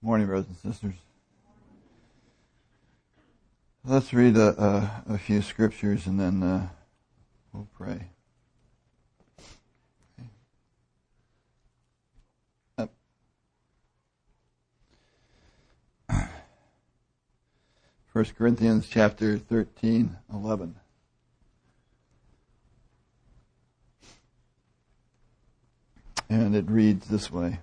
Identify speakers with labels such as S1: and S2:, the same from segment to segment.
S1: Morning, brothers and sisters. Let's read a few scriptures and then we'll pray. Okay. 1 Corinthians chapter 13:11. And it reads this way.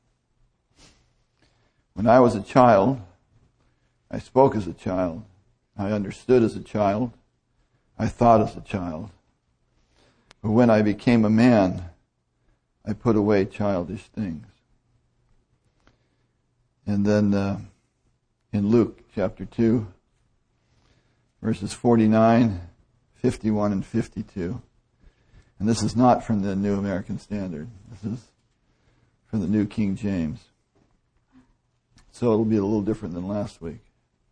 S1: When I was a child, I spoke as a child. I understood as a child. I thought as a child. But when I became a man, I put away childish things. And then in Luke chapter 2, verses 49, 51, and 52. And this is not from the New American Standard. This is from the New King James. So it'll be a little different than last week.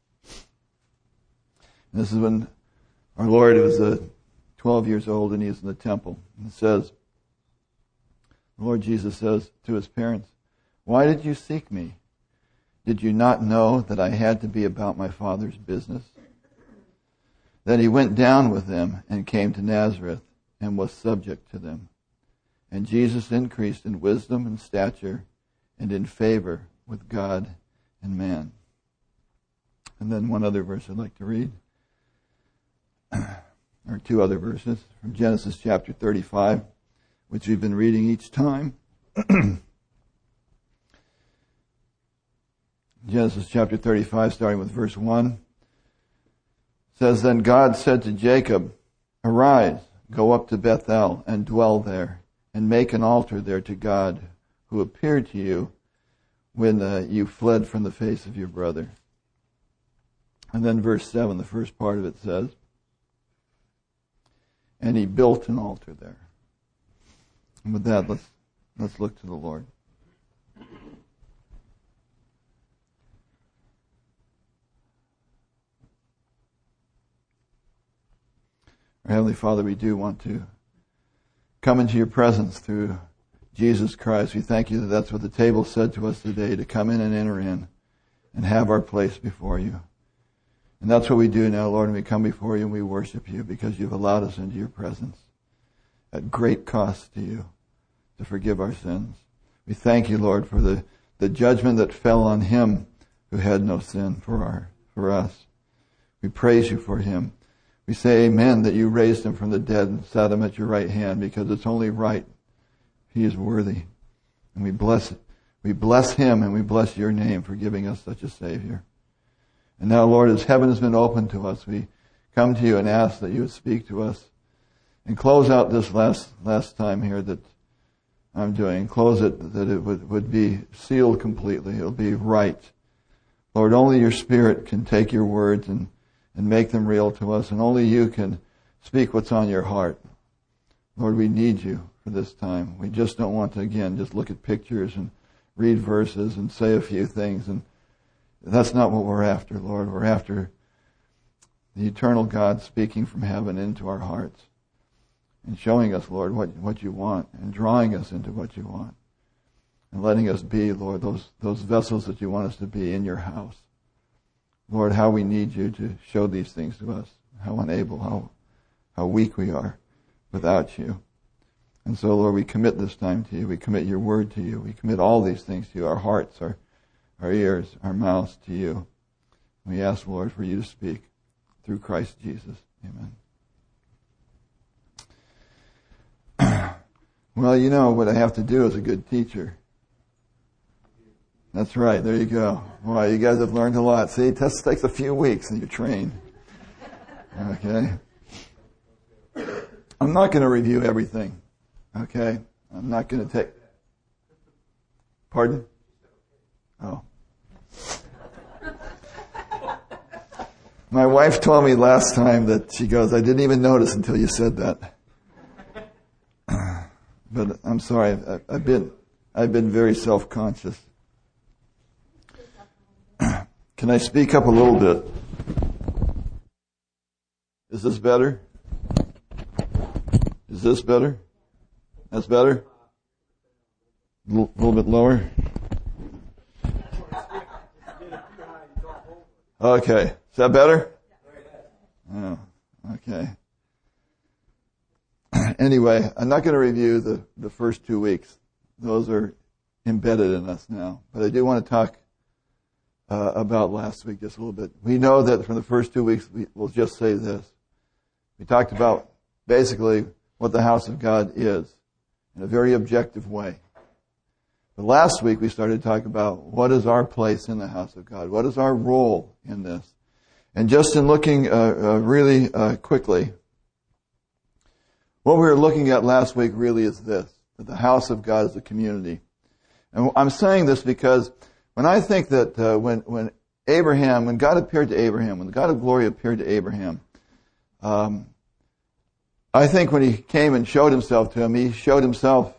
S1: And this is when our Lord was 12 years old and he is in the temple. And it says, the Lord Jesus says to his parents, "Why did you seek me? Did you not know that I had to be about my Father's business?" Then he went down with them and came to Nazareth and was subject to them. And Jesus increased in wisdom and stature and in favor with God and man. And then one other verse I'd like to read, or two other verses from Genesis chapter 35, which we've been reading each time. Genesis chapter 35, starting with verse 1, says, "Then God said to Jacob, 'Arise, go up to Bethel and dwell there, and make an altar there to God, who appeared to you when you fled from the face of your brother.'" And then verse 7, the first part of it says, "And he built an altar there." And with that, let's look to the Lord. Our Heavenly Father, we do want to come into your presence through Jesus Christ. We thank you that that's what the table said to us today, to come in and enter in and have our place before you. And that's what we do now, Lord, and we come before you and we worship you because you've allowed us into your presence at great cost to you to forgive our sins. We thank you, Lord, for the judgment that fell on him who had no sin for us. We praise you for him. We say amen that you raised him from the dead and sat him at your right hand because it's only right. He is worthy. And we bless him and we bless your name for giving us such a Savior. And now, Lord, as heaven has been opened to us, we come to you and ask that you would speak to us and close out this last time here that I'm doing. Close it that it would be sealed completely. It'll be right. Lord, only your Spirit can take your words and make them real to us, and only you can speak what's on your heart. Lord, we need you for this time. We just don't want to, again, just look at pictures and read verses and say a few things. And that's not what we're after, Lord. We're after the eternal God speaking from heaven into our hearts and showing us, Lord, what you want and drawing us into what you want and letting us be, Lord, those vessels that you want us to be in your house. Lord, how we need you to show these things to us, how unable, how weak we are without you. And so, Lord, we commit this time to you. We commit your word to you. We commit all these things to you, our hearts, our ears, our mouths to you. We ask, Lord, for you to speak through Christ Jesus. Amen. Well, you know what I have to do as a good teacher. That's right. There you go. Wow, you guys have learned a lot. See, it just takes a few weeks and you're trained. Okay. I'm not going to review everything. Okay. I'm not going to take. Pardon? Oh. My wife told me last time that she goes, "I didn't even notice until you said that." But I'm sorry. I've been very self-conscious. Can I speak up a little bit? Is this better? Is this better? That's better? A little bit lower? Okay. Is that better? Oh, okay. Anyway, I'm not going to review the first 2 weeks. Those are embedded in us now. But I do want to talk about last week just a little bit. We know that from the first 2 weeks, we'll just say this. We talked about basically what the house of God is in a very objective way. But last week we started talking about what is our place in the house of God? What is our role in this? And just in looking really quickly, what we were looking at last week really is this, that the house of God is a community. And I'm saying this because when I think that when God appeared to Abraham, when the God of glory appeared to Abraham, I think when he came and showed himself to him, he showed himself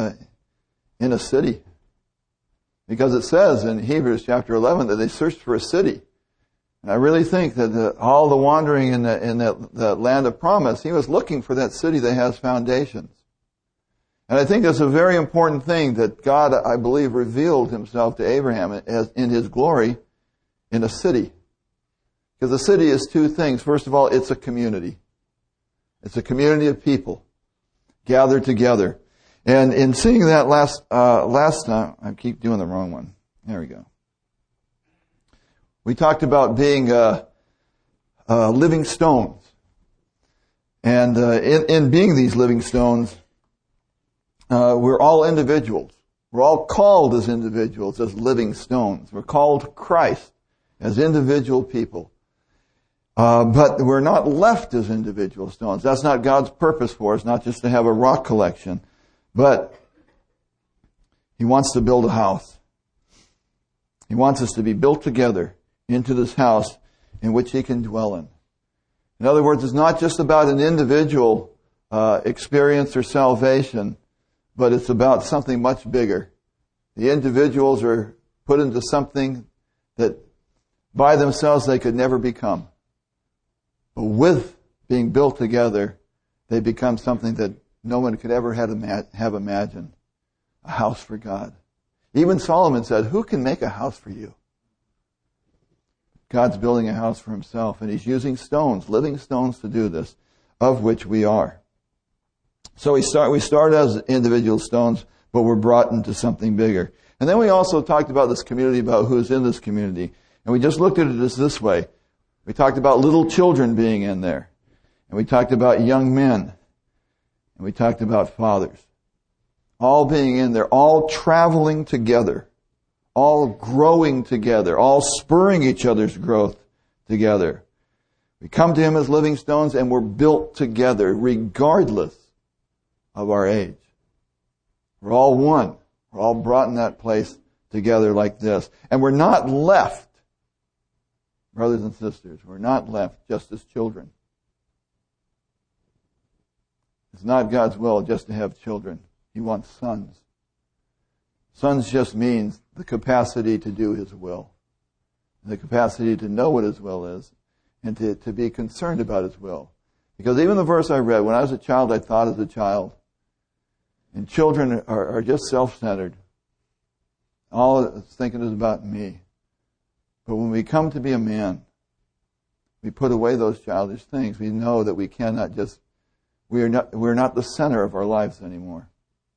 S1: in a city. Because it says in Hebrews chapter 11 that they searched for a city. And I really think that all the wandering in that land of promise, he was looking for that city that has foundations. And I think that's a very important thing that God, I believe, revealed himself to Abraham as in his glory in a city. Because a city is two things. First of all, it's a community. It's a community of people gathered together. And in seeing that last time, I keep doing the wrong one. There we go. We talked about being living stones. And in being these living stones, we're all individuals. We're all called as individuals, as living stones. We're called Christ as individual people. But we're not left as individual stones. That's not God's purpose for us, not just to have a rock collection. But he wants to build a house. He wants us to be built together into this house in which he can dwell in. In other words, it's not just about an individual experience or salvation, but it's about something much bigger. The individuals are put into something that by themselves they could never become. But with being built together, they become something that no one could ever have imagined. A house for God. Even Solomon said, who can make a house for you? God's building a house for himself, and he's using stones, living stones to do this, of which we are. So we start as individual stones, but we're brought into something bigger. And then we also talked about this community, about who's in this community. And we just looked at it as this way. We talked about little children being in there. And we talked about young men. And we talked about fathers. All being in there, all traveling together, all growing together, all spurring each other's growth together. We come to him as living stones and we're built together regardless of our age. We're all one. We're all brought in that place together like this. And we're not left, brothers and sisters, we're not left just as children. It's not God's will just to have children. He wants sons. Sons just means the capacity to do his will. The capacity to know what his will is and to be concerned about his will. Because even the verse I read, when I was a child, I thought as a child. And children are just self-centered. All it's thinking is about me. But when we come to be a man, we put away those childish things. We know that we cannot just we're not the center of our lives anymore.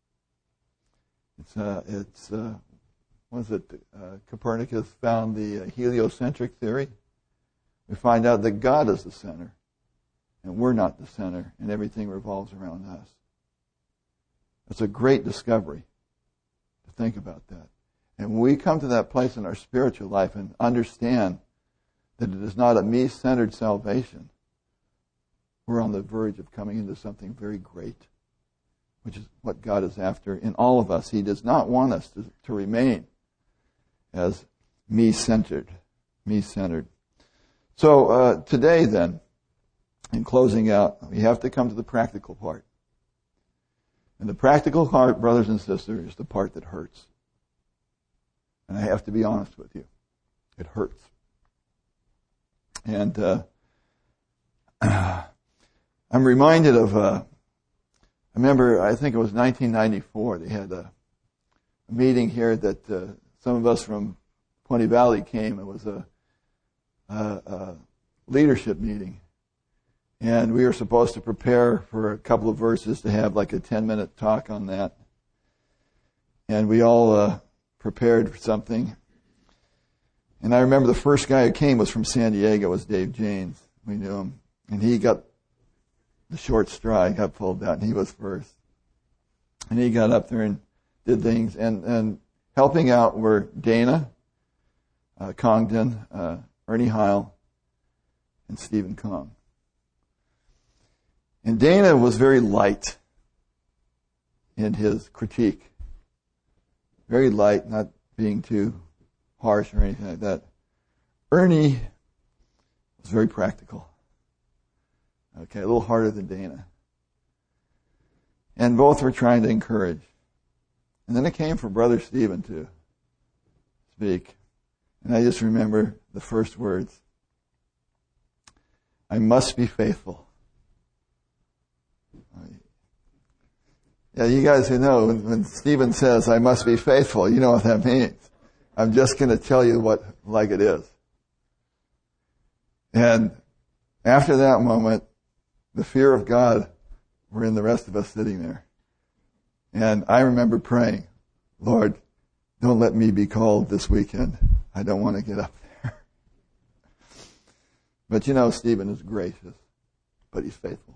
S1: Copernicus found the heliocentric theory. We find out that God is the center, and we're not the center, and everything revolves around us. It's a great discovery to think about that. And when we come to that place in our spiritual life and understand that it is not a me-centered salvation, we're on the verge of coming into something very great, which is what God is after in all of us. He does not want us to remain as me-centered. So today then, in closing out, we have to come to the practical part. And the practical part, brothers and sisters, is the part that hurts. And I have to be honest with you. It hurts. And I'm reminded of, I remember, I think it was 1994, they had a meeting here that some of us from Pony Valley came. It was leadership meeting. And we were supposed to prepare for a couple of verses to have like a 10-minute talk on that. And we all prepared for something. And I remember the first guy who came was from San Diego, was Dave Janes. We knew him. And he got the short straw. He got pulled out, and he was first. And he got up there and did things. And helping out were Dana Congdon, Ernie Heil, and Stephen Kong. And Dana was very light in his critique. Very light, not being too harsh or anything like that. Ernie was very practical. Okay, a little harder than Dana. And both were trying to encourage. And then it came for Brother Stephen to speak. And I just remember the first words. I must be faithful. Yeah, you guys who know, when Stephen says, I must be faithful, you know what that means. I'm just going to tell you what like it is. And after that moment, the fear of God were in the rest of us sitting there. And I remember praying, Lord, don't let me be called this weekend. I don't want to get up there. But you know, Stephen is gracious, but he's faithful.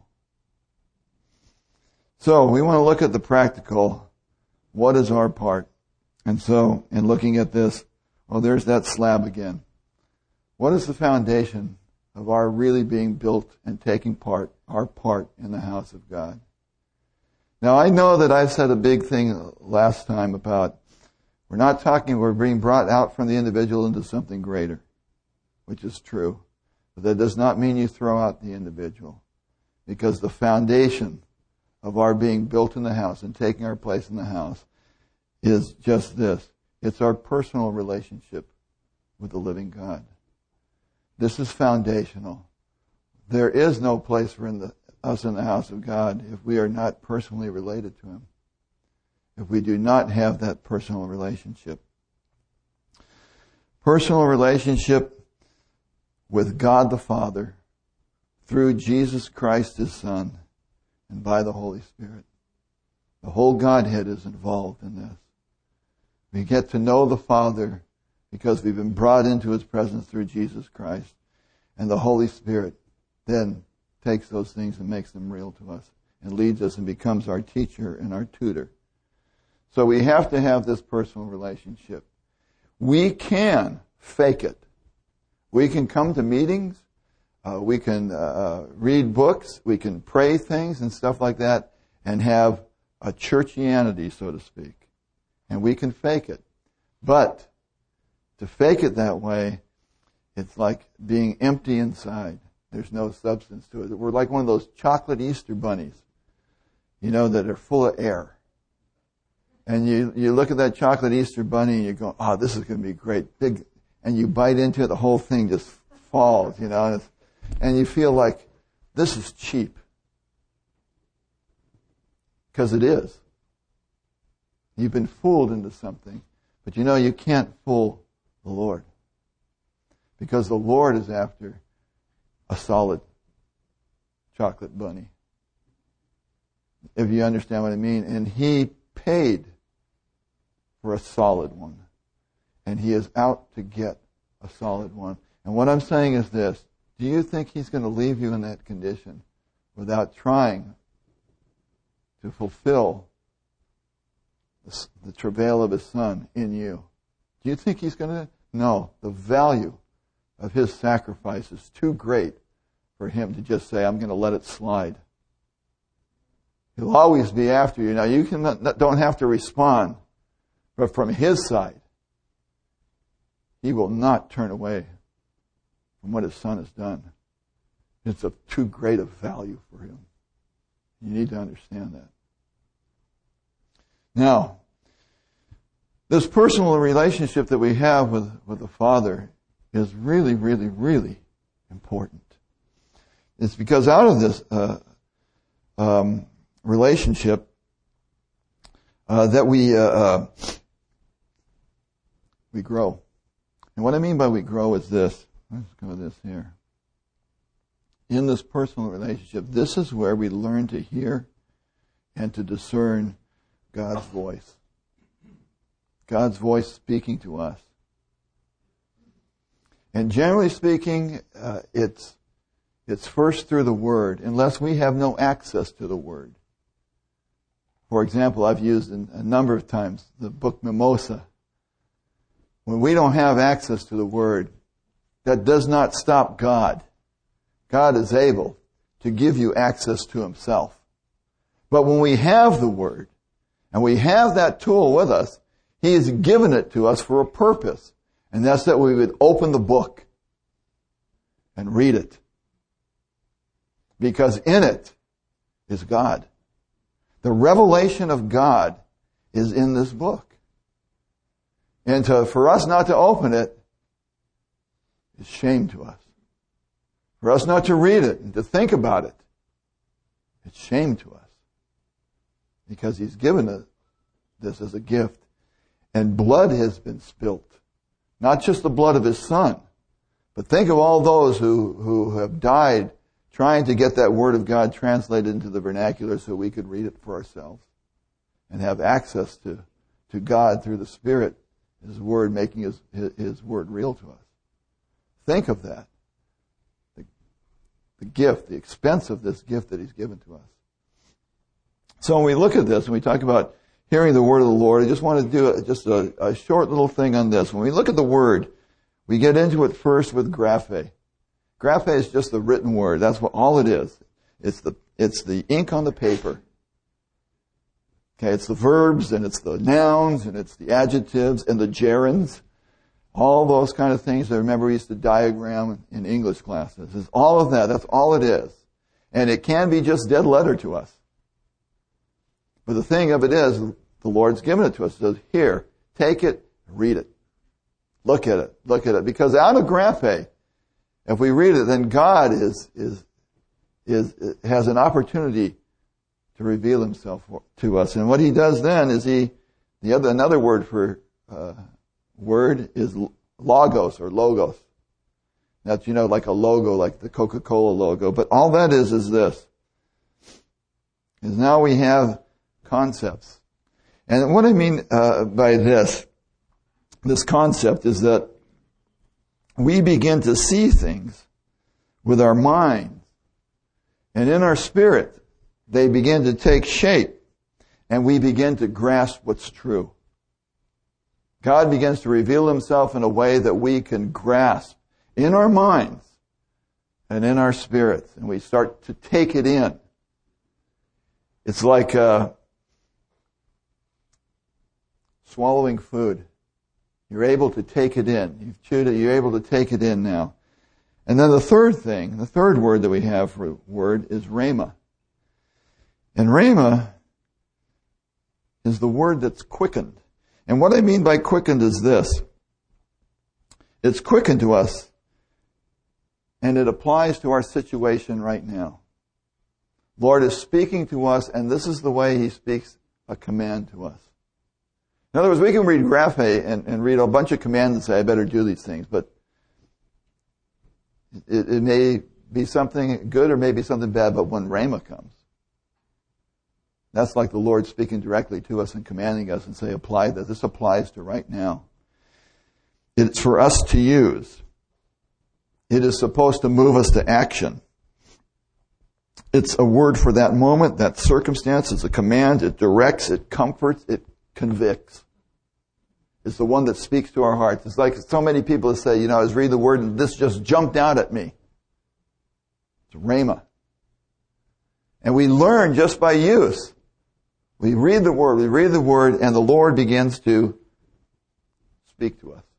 S1: So we want to look at the practical. What is our part? And so, in looking at this, well, there's that slab again. What is the foundation of our really being built and taking our part in the house of God? Now, I know that I said a big thing last time about we're being brought out from the individual into something greater, which is true. But that does not mean you throw out the individual, because the foundation of our being built in the house and taking our place in the house is just this. It's our personal relationship with the living God. This is foundational. There is no place for us in the house of God if we are not personally related to Him, if we do not have that personal relationship. Personal relationship with God the Father through Jesus Christ His Son and by the Holy Spirit. The whole Godhead is involved in this. We get to know the Father because we've been brought into His presence through Jesus Christ. And the Holy Spirit then takes those things and makes them real to us and leads us and becomes our teacher and our tutor. So we have to have this personal relationship. We can fake it. We can come to meetings. We can read books. We can pray things and stuff like that and have a churchianity, so to speak. And we can fake it. But to fake it that way, it's like being empty inside. There's no substance to it. We're like one of those chocolate Easter bunnies, that are full of air. And you look at that chocolate Easter bunny and you go, oh, this is going to be great. Big, and you bite into it, the whole thing just falls, and you feel like this is cheap. Because it is. You've been fooled into something. But you can't fool the Lord. Because the Lord is after a solid chocolate bunny. If you understand what I mean. And He paid for a solid one. And He is out to get a solid one. And what I'm saying is this. Do you think He's going to leave you in that condition without trying to fulfill the travail of His Son in you? Do you think He's going to? No. The value of His sacrifice is too great for Him to just say, I'm going to let it slide. He'll always be after you. Now, you don't have to respond, but from His side, He will not turn away from what His Son has done. It's of too great a value for Him. You need to understand that. Now, this personal relationship that we have with the Father is really, really, really important. It's because out of this relationship that we grow. And what I mean by we grow is this. let's go with this here. In this personal relationship, this is where we learn to hear and to discern God's voice. God's voice speaking to us. And generally speaking, it's first through the Word, unless we have no access to the Word. For example, I've used a number of times the book Mimosa. When we don't have access to the Word, that does not stop God. God is able to give you access to Himself. But when we have the Word, and we have that tool with us, He has given it to us for a purpose. And that's that we would open the book and read it. Because in it is God. The revelation of God is in this book. And for us not to open it is shame to us. For us not to read it and to think about it, it's shame to us. Because He's given us this as a gift. And blood has been spilt. Not just the blood of His Son, but think of all those who have died trying to get that Word of God translated into the vernacular so we could read it for ourselves and have access to God through the Spirit, His Word, making His Word real to us. Think of that. The gift, the expense of this gift that He's given to us. So when we look at this and we talk about hearing the Word of the Lord, I just want to do just a short little thing on this. When we look at the Word, we get into it first with graphe. Graphe is just the written Word. That's what all it is. It's the ink on the paper. Okay, it's the verbs and it's the nouns and it's the adjectives and the gerunds. All those kind of things. I remember we used to diagram in English classes. It's all of that. That's all it is. And it can be just dead letter to us. But the thing of it is, the Lord's given it to us. He says, here, take it, read it. Look at it. Because out of graphe, if we read it, then God has an opportunity to reveal Himself to us. And what He does then is another word for word is logos or logos. That's, like a logo, like the Coca-Cola logo. But all that is this. Is now we have concepts. And what I mean by this concept is that we begin to see things with our mind. And in our spirit, they begin to take shape. And we begin to grasp what's true. God begins to reveal Himself in a way that we can grasp in our minds and in our spirits. And we start to take it in. It's like swallowing food. You're able to take it in. You've chewed it, you're able to take it in now. And then the third word that we have for word is rhema. And rhema is the word that's quickened. And what I mean by quickened is this. It's quickened to us, and it applies to our situation right now. Lord is speaking to us, and this is the way He speaks a command to us. In other words, we can read graphe and read a bunch of commands and say, I better do these things, but it may be something good or may be something bad, but when rhema comes, that's like the Lord speaking directly to us and commanding us and say, apply this. This applies to right now. It's for us to use. It is supposed to move us to action. It's a word for that moment, that circumstance. It's a command. It directs. It comforts. It convicts. It's the one that speaks to our hearts. It's like so many people that say, I was reading the word and this just jumped out at me. It's rhema. And we learn just by use. We read the word, and the Lord begins to speak to us.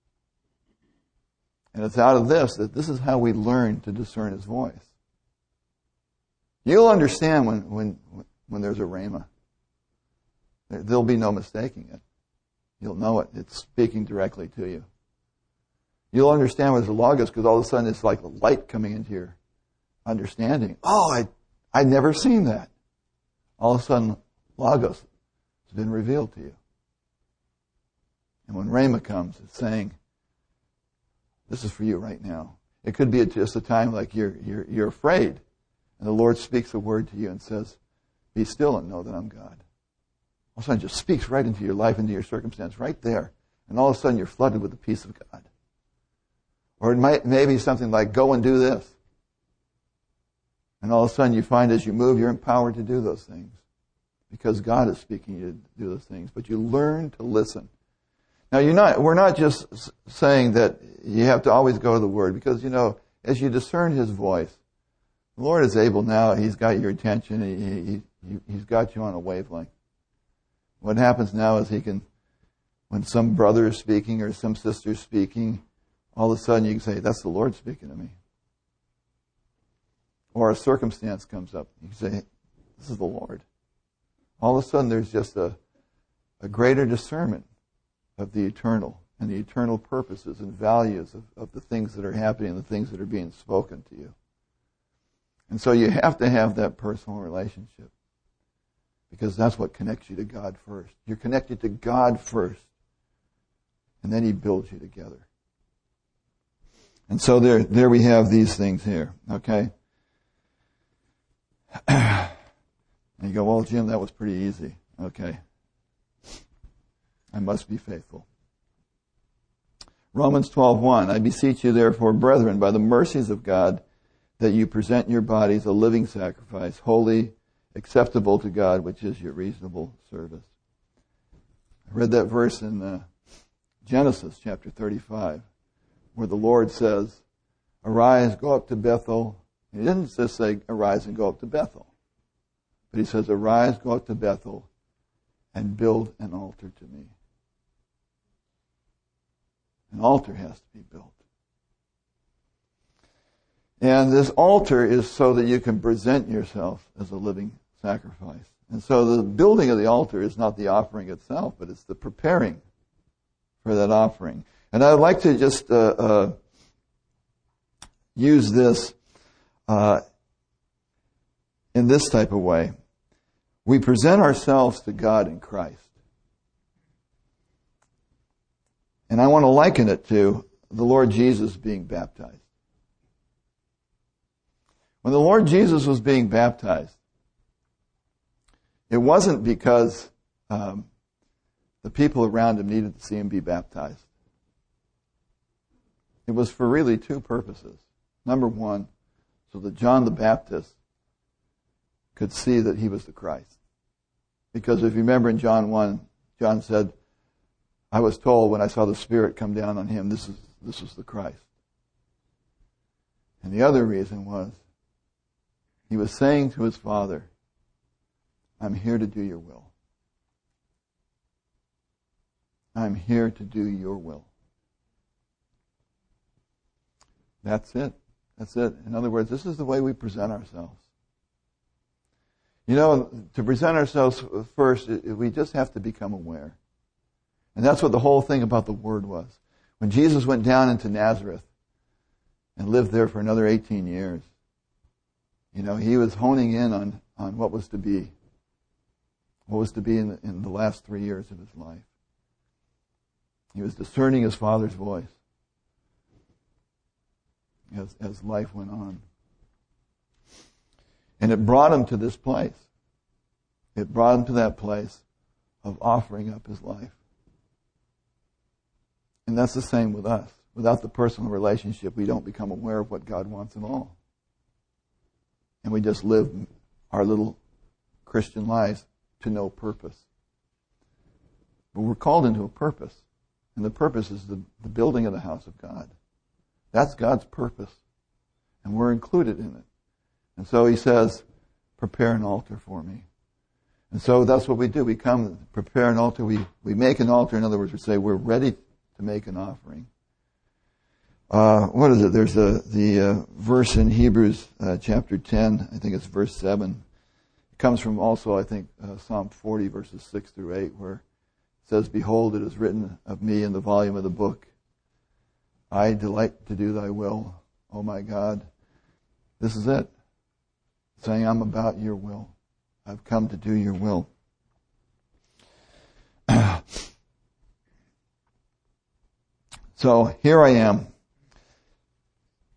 S1: And it's out of this that this is how we learn to discern His voice. You'll understand when there's a rhema. There'll be no mistaking it. You'll know it. It's speaking directly to you. You'll understand when there's a logos because all of a sudden it's like a light coming into your understanding. Oh, I'd never seen that. All of a sudden, logos has been revealed to you. And when rhema comes, it's saying, This is for you right now. It could be just a time like you're afraid, and the Lord speaks a word to you and says, be still and know that I'm God. All of a sudden, it just speaks right into your life, into your circumstance, right there. And all of a sudden, you're flooded with the peace of God. Or it may be something like, go and do this. And all of a sudden, you find as you move, you're empowered to do those things. Because God is speaking you to do those things. But you learn to listen. Now, we're not just saying that you have to always go to the Word. Because, as you discern His voice, the Lord is able now. He's got your attention. He's got you on a wavelength. What happens now is when some brother is speaking or some sister is speaking, all of a sudden you can say, that's the Lord speaking to me. Or a circumstance comes up. You can say, this is the Lord. All of a sudden there's just a greater discernment of the eternal and the eternal purposes and values of the things that are happening and the things that are being spoken to you. And so you have to have that personal relationship. Because that's what connects you to God first. You're connected to God first. And then He builds you together. And so there we have these things here. Okay? And you go, well, Jim, that was pretty easy. Okay. I must be faithful. Romans 12:1, I beseech you therefore, brethren, by the mercies of God, that you present your bodies a living sacrifice, holy, acceptable to God, which is your reasonable service. I read that verse in Genesis chapter 35, where the Lord says, arise, go up to Bethel. He didn't just say, arise and go up to Bethel. But He says, arise, go up to Bethel, and build an altar to me. An altar has to be built. And this altar is so that you can present yourself as a living sacrifice. And so the building of the altar is not the offering itself, but it's the preparing for that offering. And I'd like to just use this in this type of way. We present ourselves to God in Christ. And I want to liken it to the Lord Jesus being baptized. When the Lord Jesus was being baptized, it wasn't because the people around Him needed to see Him be baptized. It was for really two purposes. Number one, so that John the Baptist could see that he was the Christ. Because if you remember in John 1, John said, I was told when I saw the Spirit come down on him, this is the Christ. And the other reason was, he was saying to his Father, I'm here to do your will. I'm here to do your will. That's it. That's it. In other words, this is the way we present ourselves. To present ourselves first, we just have to become aware. And that's what the whole thing about the Word was. When Jesus went down into Nazareth and lived there for another 18 years, he was honing in on what was to be. What was to be in the last 3 years of his life. He was discerning his Father's voice as life went on. And it brought him to this place. It brought him to that place of offering up his life. And that's the same with us. Without the personal relationship, we don't become aware of what God wants at all. And we just live our little Christian lives to no purpose. But we're called into a purpose. And the purpose is the building of the house of God. That's God's purpose. And we're included in it. And so He says, prepare an altar for me. And so that's what we do. We come, prepare an altar. We make an altar. In other words, we say we're ready to make an offering. What is it? There's the verse in Hebrews chapter 10. I think it's verse 7. It comes from also, I think, Psalm 40, verses 6 through 8, where it says, behold, it is written of me in the volume of the book. I delight to do thy will, O my God. This is it. Saying, I'm about your will. I've come to do your will. So here I am.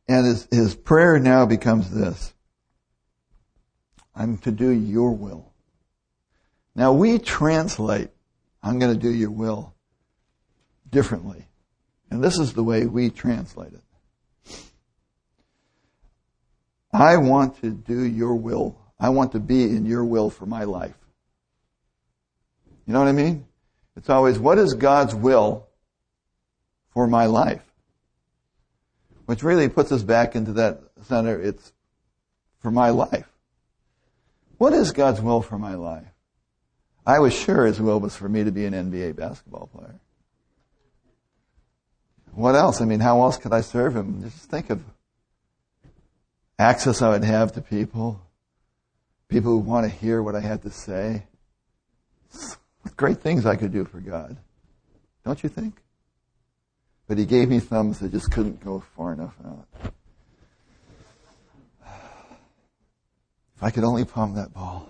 S1: And his prayer now becomes this: I'm to do your will. Now we translate, I'm going to do your will, differently. And this is the way we translate it. I want to do your will. I want to be in your will for my life. You know what I mean? It's always, what is God's will for my life? Which really puts us back into that center. It's for my life. What is God's will for my life? I was sure His will was for me to be an NBA basketball player. What else? I mean, how else could I serve Him? Just think of access I would have to people who want to hear what I had to say. Great things I could do for God. Don't you think? But He gave me thumbs that just couldn't go far enough out. If I could only palm that ball.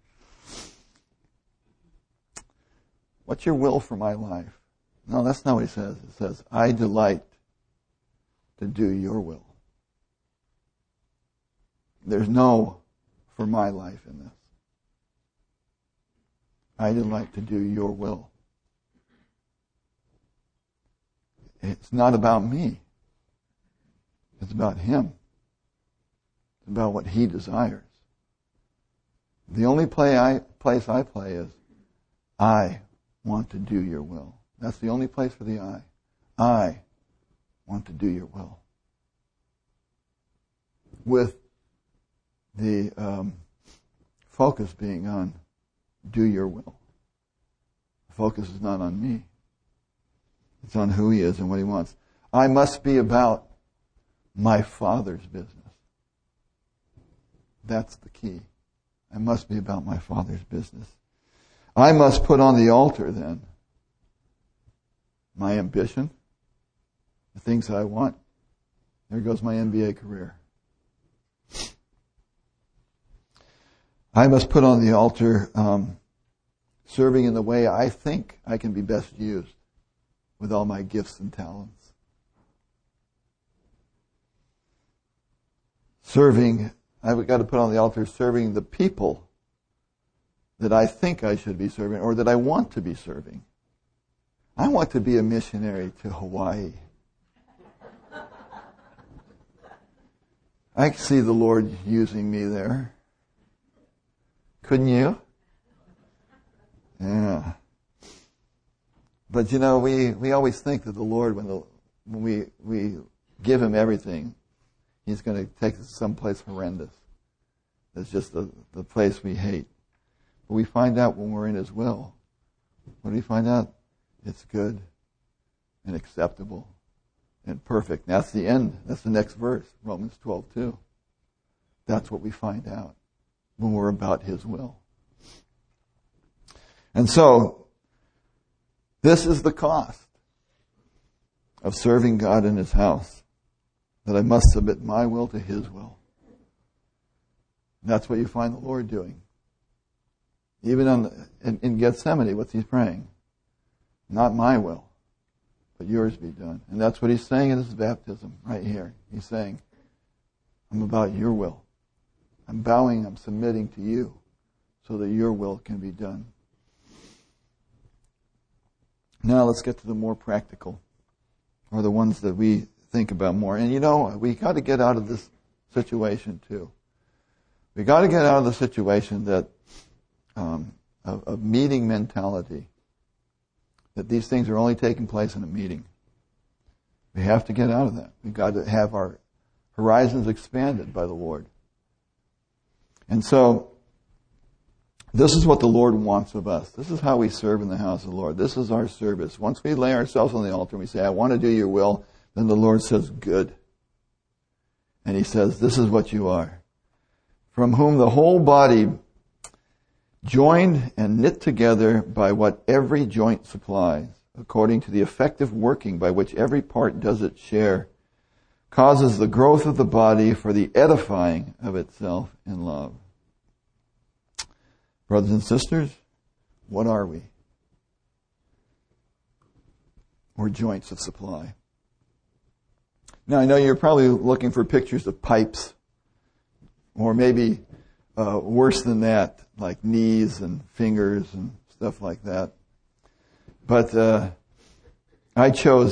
S1: What's your will for my life? No, that's not what He says. It says, I delight to do your will. There's no for my life in this. I delight to do your will. It's not about me. It's about Him. It's about what He desires. The only place I play is, I want to do your will. That's the only place for the I. I want to do your will. With the focus being on do your will. The focus is not on me. It's on who He is and what He wants. I must be about my Father's business. That's the key. I must be about my Father's business. I must put on the altar then my ambition, the things I want. There goes my NBA career. I must put on the altar serving in the way I think I can be best used with all my gifts and talents. Serving, I've got to put on the altar serving the people that I think I should be serving or that I want to be serving. I want to be a missionary to Hawaii. I can see the Lord using me there. Couldn't you? Yeah. But you know, we always think that the Lord, when we give Him everything, He's going to take us someplace horrendous. That's just the place we hate. But we find out when we're in His will. What do we find out? It's good and acceptable and perfect. And that's the end. That's the next verse, Romans 12:2. That's what we find out when we're about His will. And so, this is the cost of serving God in His house, that I must submit my will to His will. And that's what you find the Lord doing. Even in Gethsemane, what's He praying? Not my will, but yours be done. And that's what He's saying in His baptism right here. He's saying, I'm about your will. I'm bowing, I'm submitting to you so that your will can be done. Now let's get to the more practical, or the ones that we think about more. And you know, we got to get out of this situation too. We got to get out of the situation that of meeting mentality, that these things are only taking place in a meeting. We have to get out of that. We've got to have our horizons expanded by the Lord. And so, this is what the Lord wants of us. This is how we serve in the house of the Lord. This is our service. Once we lay ourselves on the altar and we say, I want to do your will, then the Lord says, good. And He says, this is what you are. From whom the whole body, joined and knit together by what every joint supplies, according to the effective working by which every part does its share, causes the growth of the body for the edifying of itself in love. Brothers and sisters, what are we? We're joints of supply. Now, I know you're probably looking for pictures of pipes, or maybe worse than that, like knees and fingers and stuff like that. But I chose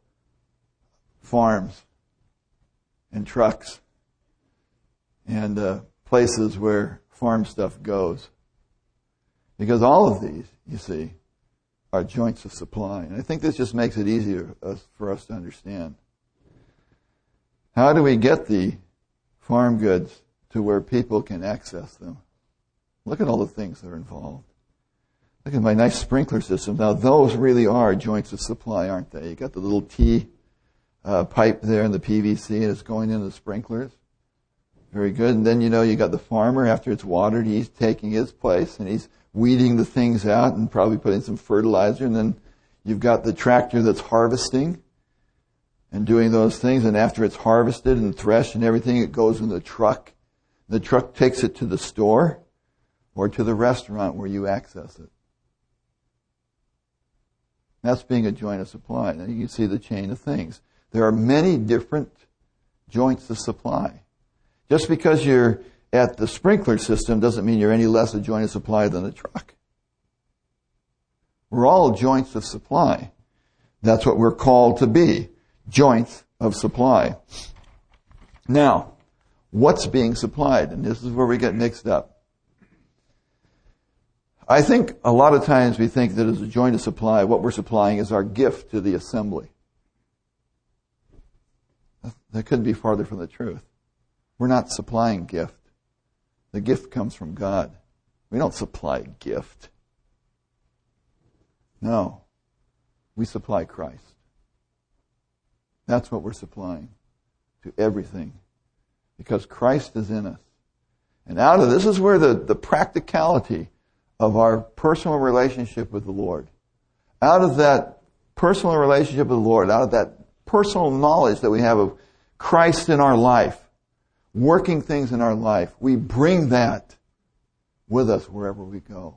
S1: farms and trucks and places where farm stuff goes. Because all of these, you see, are joints of supply. And I think this just makes it easier for us to understand. How do we get the farm goods to where people can access them? Look at all the things that are involved. Look at my nice sprinkler system. Now, those really are joints of supply, aren't they? You got the little T pipe there and the PVC, and it's going into the sprinklers. Very good. And then, you got the farmer. After it's watered, he's taking his place, and he's weeding the things out and probably putting some fertilizer. And then you've got the tractor that's harvesting and doing those things. And after it's harvested and threshed and everything, it goes in the truck. The truck takes it to the store or to the restaurant where you access it. That's being a joint of supply. Now you can see the chain of things. There are many different joints of supply. Just because you're at the sprinkler system doesn't mean you're any less a joint of supply than a truck. We're all joints of supply. That's what we're called to be, joints of supply. Now, what's being supplied? And this is where we get mixed up. I think a lot of times we think that as a joint of supply, what we're supplying is our gift to the assembly. That couldn't be farther from the truth. We're not supplying gift. The gift comes from God. We don't supply a gift. No. We supply Christ. That's what we're supplying to everything. Because Christ is in us. And out of this is where the practicality of our personal relationship with the Lord, out of that personal relationship with the Lord, out of that personal knowledge that we have of Christ in our life, working things in our life, we bring that with us wherever we go.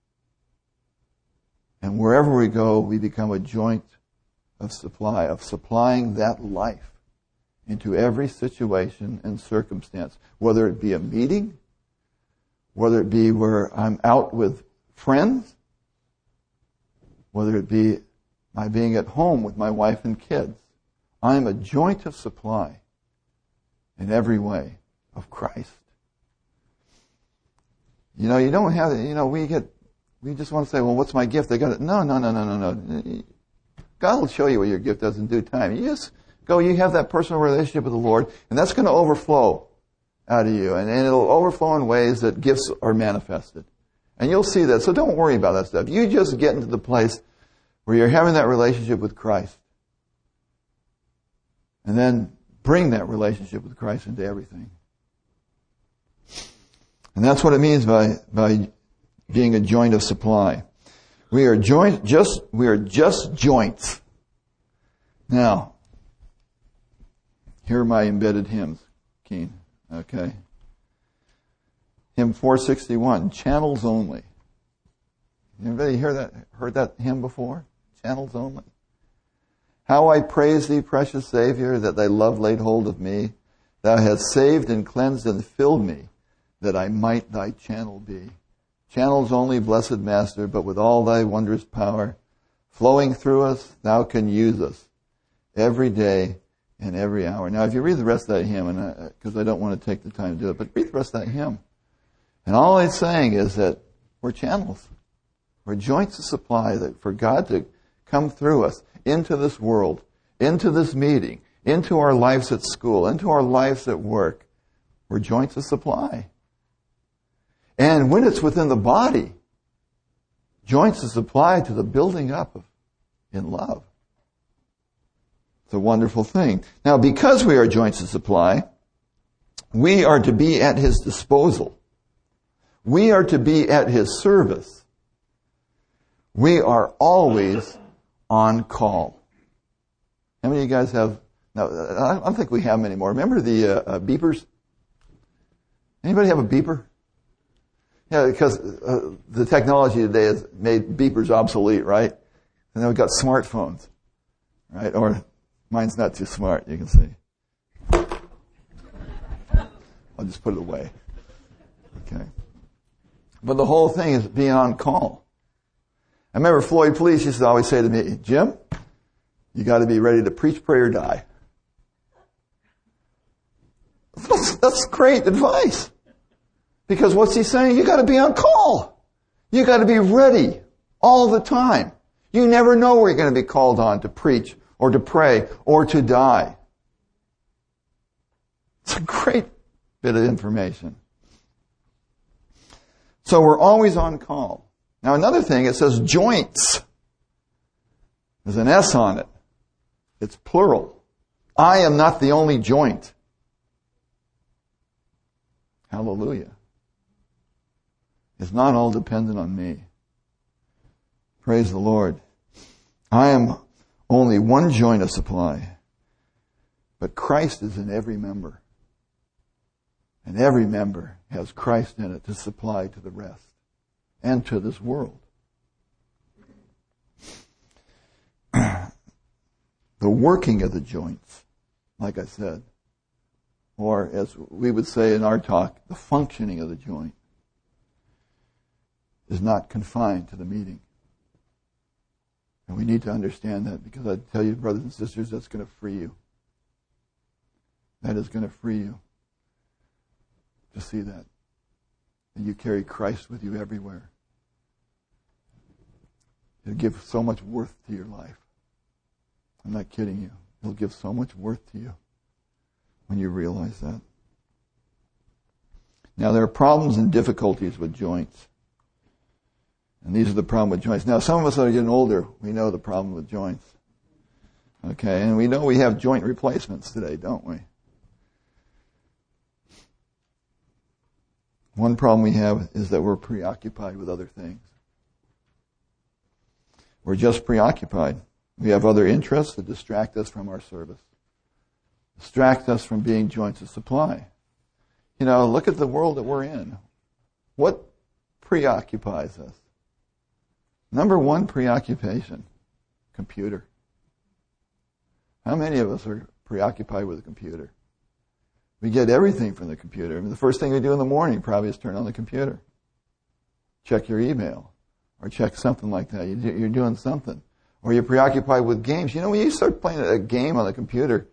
S1: And wherever we go, we become a joint of supply, of supplying that life into every situation and circumstance, whether it be a meeting, whether it be where I'm out with friends, whether it be my being at home with my wife and kids. I'm a joint of supply in every way of Christ. You don't have, we just want to say, well, what's my gift? I got it. No. God will show you what your gift does in due time. You just go, you have that personal relationship with the Lord, and that's going to overflow out of you. And it'll overflow in ways that gifts are manifested. And you'll see that. So don't worry about that stuff. You just get into the place where you're having that relationship with Christ. And then bring that relationship with Christ into everything. And that's what it means by being a joint of supply. We are just joints. Now, here are my embedded hymns, Keen. Okay. Hymn 461, Channels Only. Anybody heard that hymn before? Channels Only. How I praise thee, precious Savior, that thy love laid hold of me. Thou hast saved and cleansed and filled me, that I might thy channel be. Channels only, blessed Master, but with all thy wondrous power, flowing through us, thou can use us every day and every hour. Now, if you read the rest of that hymn, and because I don't want to take the time to do it, but read the rest of that hymn. And all it's saying is that we're channels. We're joints of supply that for God to come through us into this world, into this meeting, into our lives at school, into our lives at work. We're joints of supply. And when it's within the body, joints of supply to the building up in love. It's a wonderful thing. Now, because we are joints of supply, we are to be at His disposal. We are to be at His service. We are always on call. How many of you guys have... Now, I don't think we have them anymore. Remember the beepers? Anybody have a beeper? Yeah, because the technology today has made beepers obsolete, right? And then we've got smartphones, right? Or Mine's not too smart, you can see. I'll just put it away. Okay. But the whole thing is being on call. I remember Floyd Police used to always say to me, Jim, you got to be ready to preach, pray, or die. That's great advice. Because what's he saying? You got to be on call. You got to be ready all the time. You never know where you're going to be called on to preach or to pray or to die. It's a great bit of information. So we're always on call. Now another thing, it says joints. There's an S on it. It's plural. I am not the only joint. Hallelujah. It's not all dependent on me. Praise the Lord. I am only one joint of supply. But Christ is in every member. And every member has Christ in it to supply to the rest and to this world. The working of the joints, like I said, or as we would say in our talk, the functioning of the joint is not confined to the meeting. And we need to understand that, because I tell you, brothers and sisters, that's going to free you. That is going to free you to see that. And you carry Christ with you everywhere. It'll give so much worth to your life. I'm not kidding you. It'll give so much worth to you when you realize that. Now, there are problems and difficulties with joints. And these are the problem with joints. Now, some of us that are getting older, we know the problem with joints. Okay, and we know we have joint replacements today, don't we? One problem we have is that we're preoccupied with other things. We're just preoccupied. We have other interests that distract us from our service. Distract us from being joints of supply. You know, look at the world that we're in. What preoccupies us? Number one preoccupation, computer. How many of us are preoccupied with a computer? We get everything from the computer. I mean, the first thing we do in the morning probably is turn on the computer. Check your email. Or check something like that. You're doing something. Or you're preoccupied with games. You know, when you start playing a game on the computer,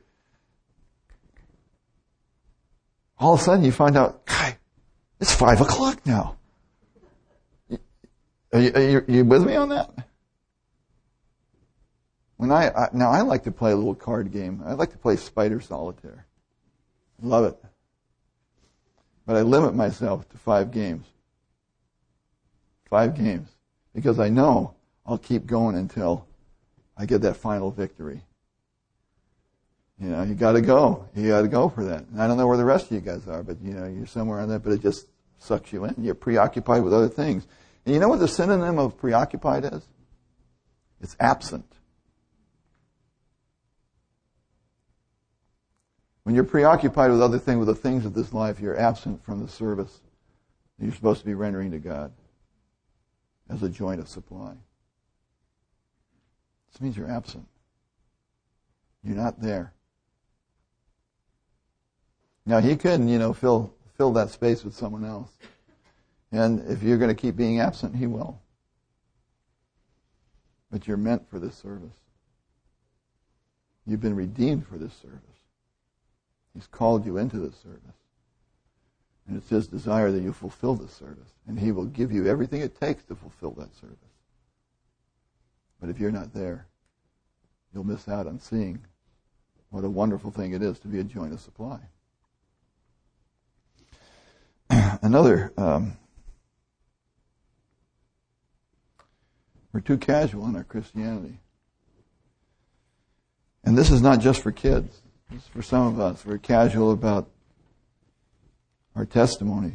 S1: all of a sudden you find out, God, it's 5 o'clock now. Are you with me on that? Now I like to play a little card game. I like to play Spider Solitaire. Love it. But I limit myself to 5 games. 5 games. Because I know I'll keep going until I get that final victory. You know, you gotta go. You gotta go for that. And I don't know where the rest of you guys are, but you know, you're somewhere on that, but it just sucks you in. You're preoccupied with other things. And you know what the synonym of preoccupied is? It's absent. When you're preoccupied with other things, with the things of this life, you're absent from the service that you're supposed to be rendering to God as a joint of supply. This means you're absent. You're not there. Now, He could, you know, fill that space with someone else. And if you're going to keep being absent, He will. But you're meant for this service. You've been redeemed for this service. He's called you into this service. And it's His desire that you fulfill this service. And He will give you everything it takes to fulfill that service. But if you're not there, you'll miss out on seeing what a wonderful thing it is to be a joint of supply. Another, we're too casual in our Christianity. And this is not just for kids. It's for some of us. We're casual about our testimony.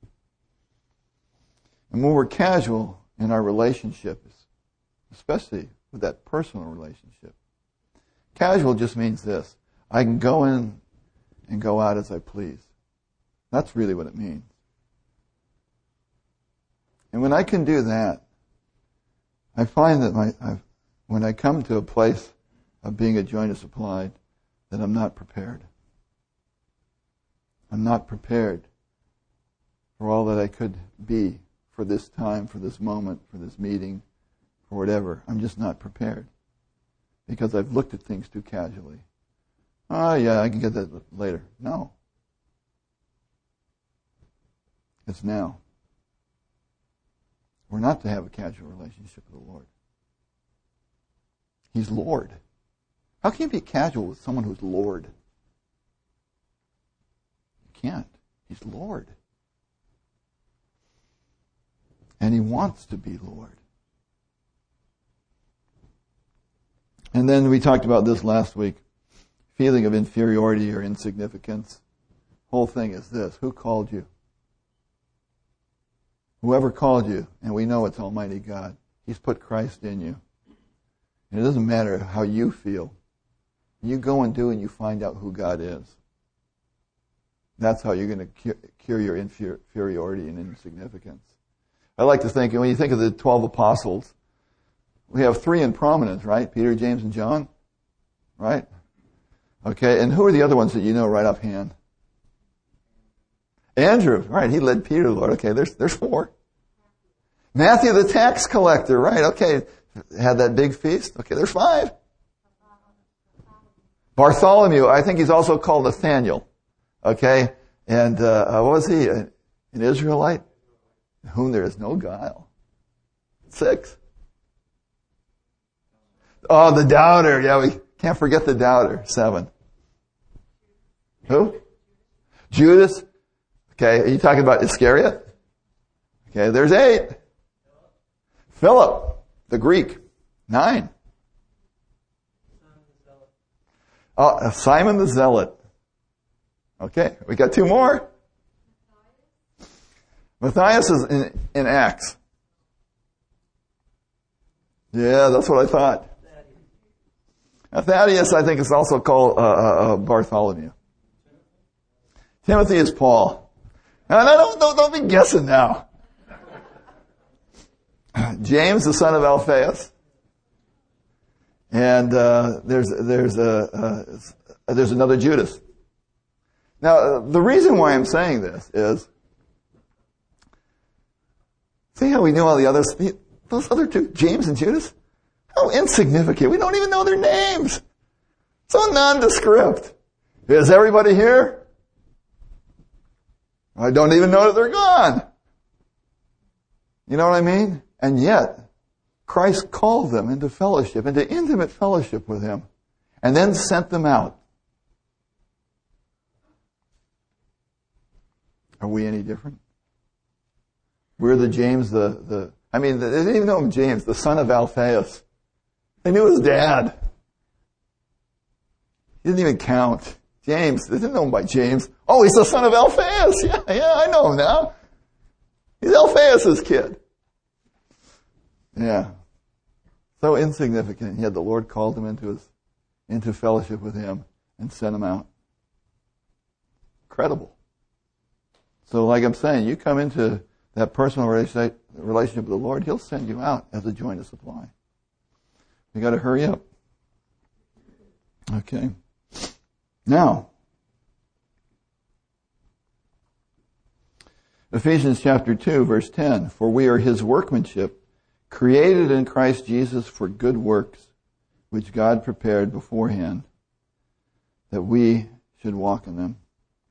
S1: And when we're casual in our relationships, especially with that personal relationship, casual just means this: I can go in and go out as I please. That's really what it means. And when I can do that, I find that when I come to a place of being a joiner supplied, that I'm not prepared. I'm not prepared for all that I could be for this time, for this moment, for this meeting, for whatever. I'm just not prepared because I've looked at things too casually. Oh, yeah, I can get that later. No. It's now. We're not to have a casual relationship with the Lord. He's Lord. How can you be casual with someone who's Lord? You can't. He's Lord. And He wants to be Lord. And then we talked about this last week. Feeling of inferiority or insignificance. Whole thing is this. Who called you? Whoever called you, and we know it's Almighty God, He's put Christ in you. And it doesn't matter how you feel. You go and do and you find out who God is. That's how you're going to cure your inferiority and insignificance. I like to think, when you think of the 12 apostles, we have 3 in prominence, right? Peter, James, and John, right? Okay, and who are the other ones that you know right offhand? Andrew, right, he led Peter to the Lord. Okay, there's 4. Matthew the tax collector, right, okay, had that big feast. Okay, there's 5. Bartholomew, I think he's also called Nathaniel. Okay, and what was he? An Israelite? In whom there is no guile. 6. Oh, the doubter. Yeah, we can't forget the doubter. 7. Who? Judas. Okay, are you talking about Iscariot? Okay, there's 8. Philip, the Greek. 9. Simon the Zealot. Okay, we got 2 more. Matthias is in Acts. Yeah, that's what I thought. Thaddeus, I think, is also called Bartholomew. Timothy is Paul. No, don't be guessing now. James, the son of Alphaeus. And there's another Judas. Now, the reason why I'm saying this is, see how we knew all the others? Those other 2, James and Judas? How insignificant. We don't even know their names. So nondescript. Is everybody here? I don't even know that they're gone. You know what I mean? And yet, Christ called them into fellowship, into intimate fellowship with Him, and then sent them out. Are we any different? We're the James, they didn't even know him James, the son of Alphaeus. They knew his dad. He didn't even count. James, they didn't know him by James. Oh, he's the son of Alphaeus. Yeah, I know him now. He's Alphaeus' kid. Yeah. So insignificant. Yet the Lord called him into fellowship with Him and sent him out. Incredible. So like I'm saying, you come into that personal relationship with the Lord, He'll send you out as a joint of supply. You got to hurry up. Okay. Now, Ephesians chapter 2, verse 10. For we are His workmanship, created in Christ Jesus for good works, which God prepared beforehand, that we should walk in them.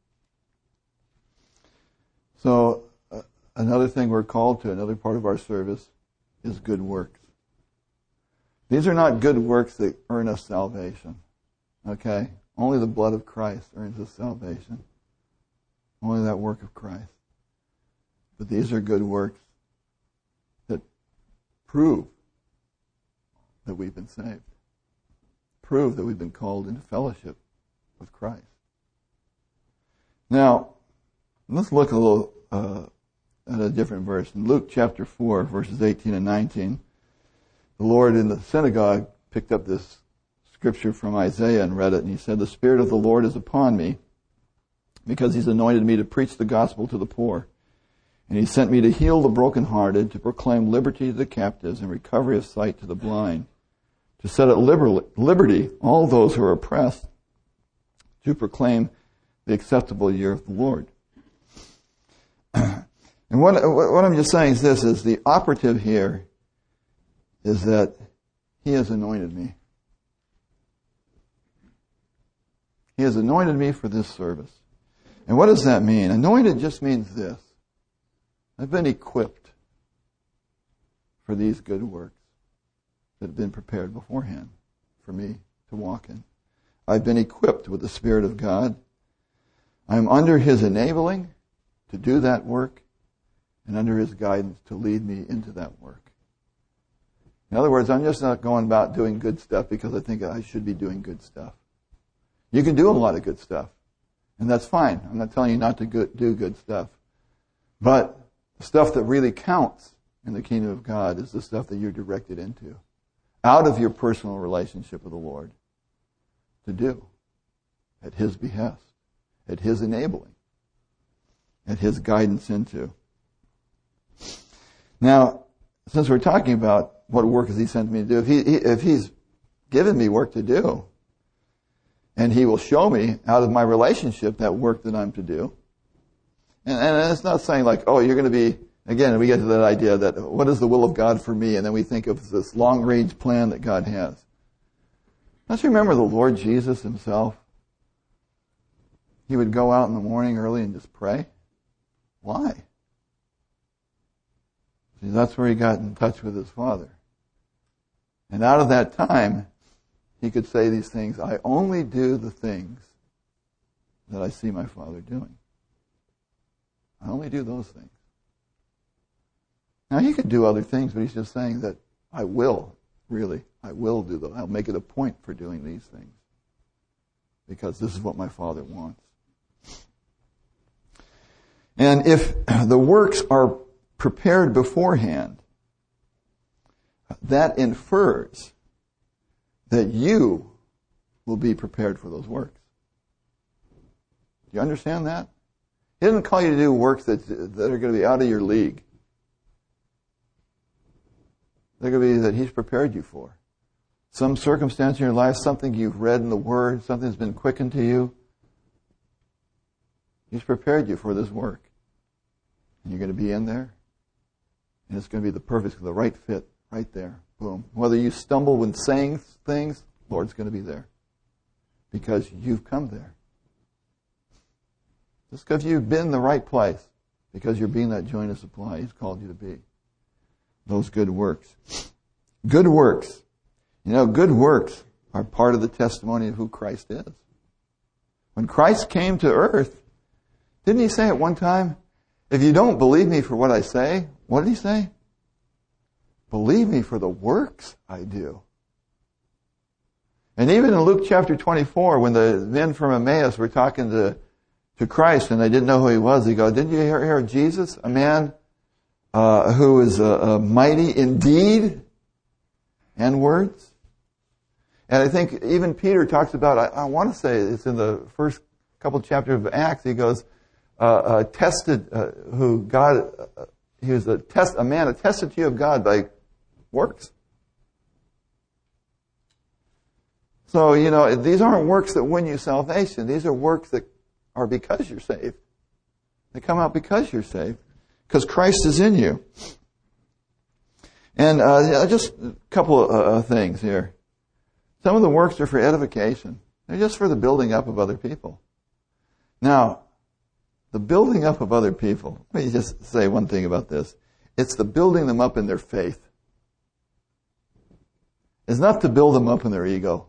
S1: So, another thing we're called to, another part of our service, is good works. These are not good works that earn us salvation. Okay? Only the blood of Christ earns us salvation. Only that work of Christ. But these are good works that prove that we've been saved. Prove that we've been called into fellowship with Christ. Now, let's look a little at a different verse. In Luke chapter 4, verses 18 and 19, the Lord in the synagogue picked up this scripture from Isaiah and read it, and He said, "The Spirit of the Lord is upon me, because He's anointed me to preach the gospel to the poor. And He sent me to heal the brokenhearted, to proclaim liberty to the captives, and recovery of sight to the blind, to set at liberty all those who are oppressed, to proclaim the acceptable year of the Lord. And what I'm just saying is this, is the operative here is that He has anointed me. He has anointed me for this service. And what does that mean? Anointed just means this. I've been equipped for these good works that have been prepared beforehand for me to walk in. I've been equipped with the Spirit of God. I'm under His enabling to do that work and under His guidance to lead me into that work. In other words, I'm just not going about doing good stuff because I think I should be doing good stuff. You can do a lot of good stuff, and that's fine. I'm not telling you not to do good stuff. But the stuff that really counts in the kingdom of God is the stuff that you're directed into, out of your personal relationship with the Lord, to do at His behest, at His enabling, at His guidance into. Now, since we're talking about what work has He sent me to do, if He's given me work to do, and He will show me out of my relationship that work that I'm to do, and it's not saying like, oh, you're going to be, again, we get to that idea that what is the will of God for me, and then we think of this long-range plan that God has. Don't you remember the Lord Jesus Himself? He would go out in the morning early and just pray. Why? See, that's where He got in touch with His Father. And out of that time, He could say these things, I only do the things that I see my Father doing. I only do those things. Now, He could do other things, but He's just saying that I will do them. I'll make it a point for doing these things. Because this is what my Father wants. And if the works are prepared beforehand, that infers that you will be prepared for those works. Do you understand that? He didn't call you to do works that are going to be out of your league. They're going to be that He's prepared you for. Some circumstance in your life, something you've read in the Word, something that's been quickened to you. He's prepared you for this work. And you're going to be in there. And it's going to be the right fit right there. Boom. Whether you stumble when saying things, Lord's going to be there. Because you've come there. Just because you've been in the right place. Because you're being that joint of supply He's called you to be. Those good works. Good works. You know, good works are part of the testimony of who Christ is. When Christ came to earth, didn't He say at one time, if you don't believe me for what I say, what did He say? Believe me for the works I do. And even in Luke chapter 24, when the men from Emmaus were talking to Christ and they didn't know who He was, He goes, didn't you hear of Jesus, a man who is mighty in deed and words? And I think even Peter talks about, I want to say it's in the first couple chapters of Acts, he goes, tested, who God, he was a man attested to you of God by works. So, you know, these aren't works that win you salvation. These are works that are because you're saved. They come out because you're saved. Because Christ is in you. And just a couple of things here. Some of the works are for edification. They're just for the building up of other people. Now, the building up of other people, let me just say one thing about this. It's the building them up in their faith. It's not to build them up in their ego.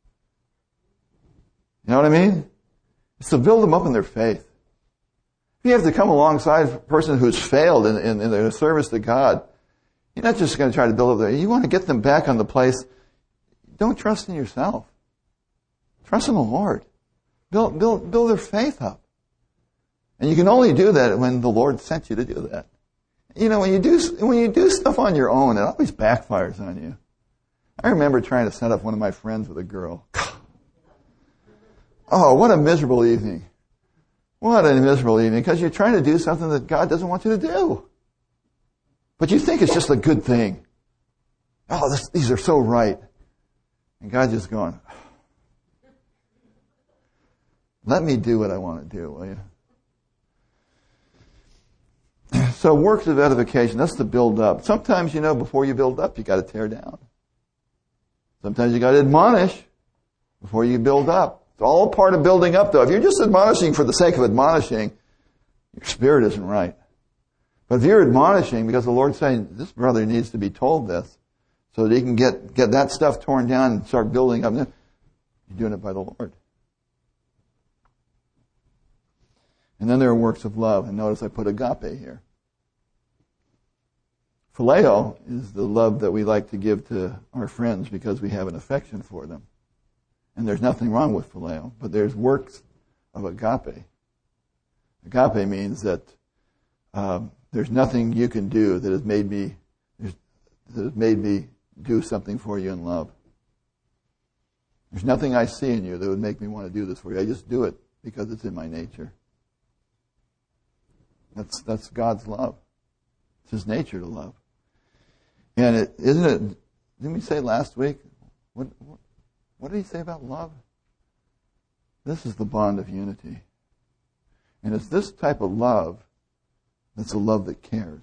S1: You know what I mean? It's to build them up in their faith. If you have to come alongside a person who's failed in their service to God, you're not just going to try to build up there. You want to get them back on the place. Don't trust in yourself. Trust in the Lord. Build their faith up. And you can only do that when the Lord sent you to do that. You know, when you do stuff on your own, it always backfires on you. I remember trying to set up one of my friends with a girl. Oh, what a miserable evening. What a miserable evening. Because you're trying to do something that God doesn't want you to do. But you think it's just a good thing. Oh, these are so right. And God's just going, let me do what I want to do, will you? So works of edification, that's to build up. Sometimes, before you build up, you got to tear down. Sometimes you got to admonish before you build up. It's all part of building up, though. If you're just admonishing for the sake of admonishing, your spirit isn't right. But if you're admonishing because the Lord's saying, this brother needs to be told this, so that he can get that stuff torn down and start building up, you're doing it by the Lord. And then there are works of love. And notice I put agape here. Phileo is the love that we like to give to our friends because we have an affection for them. And there's nothing wrong with phileo, but there's works of agape. Agape means that there's nothing you can do that has made me do something for you in love. There's nothing I see in you that would make me want to do this for you. I just do it because it's in my nature. That's God's love. It's His nature to love. And didn't we say last week, what did He say about love? This is the bond of unity. And it's this type of love that's a love that cares.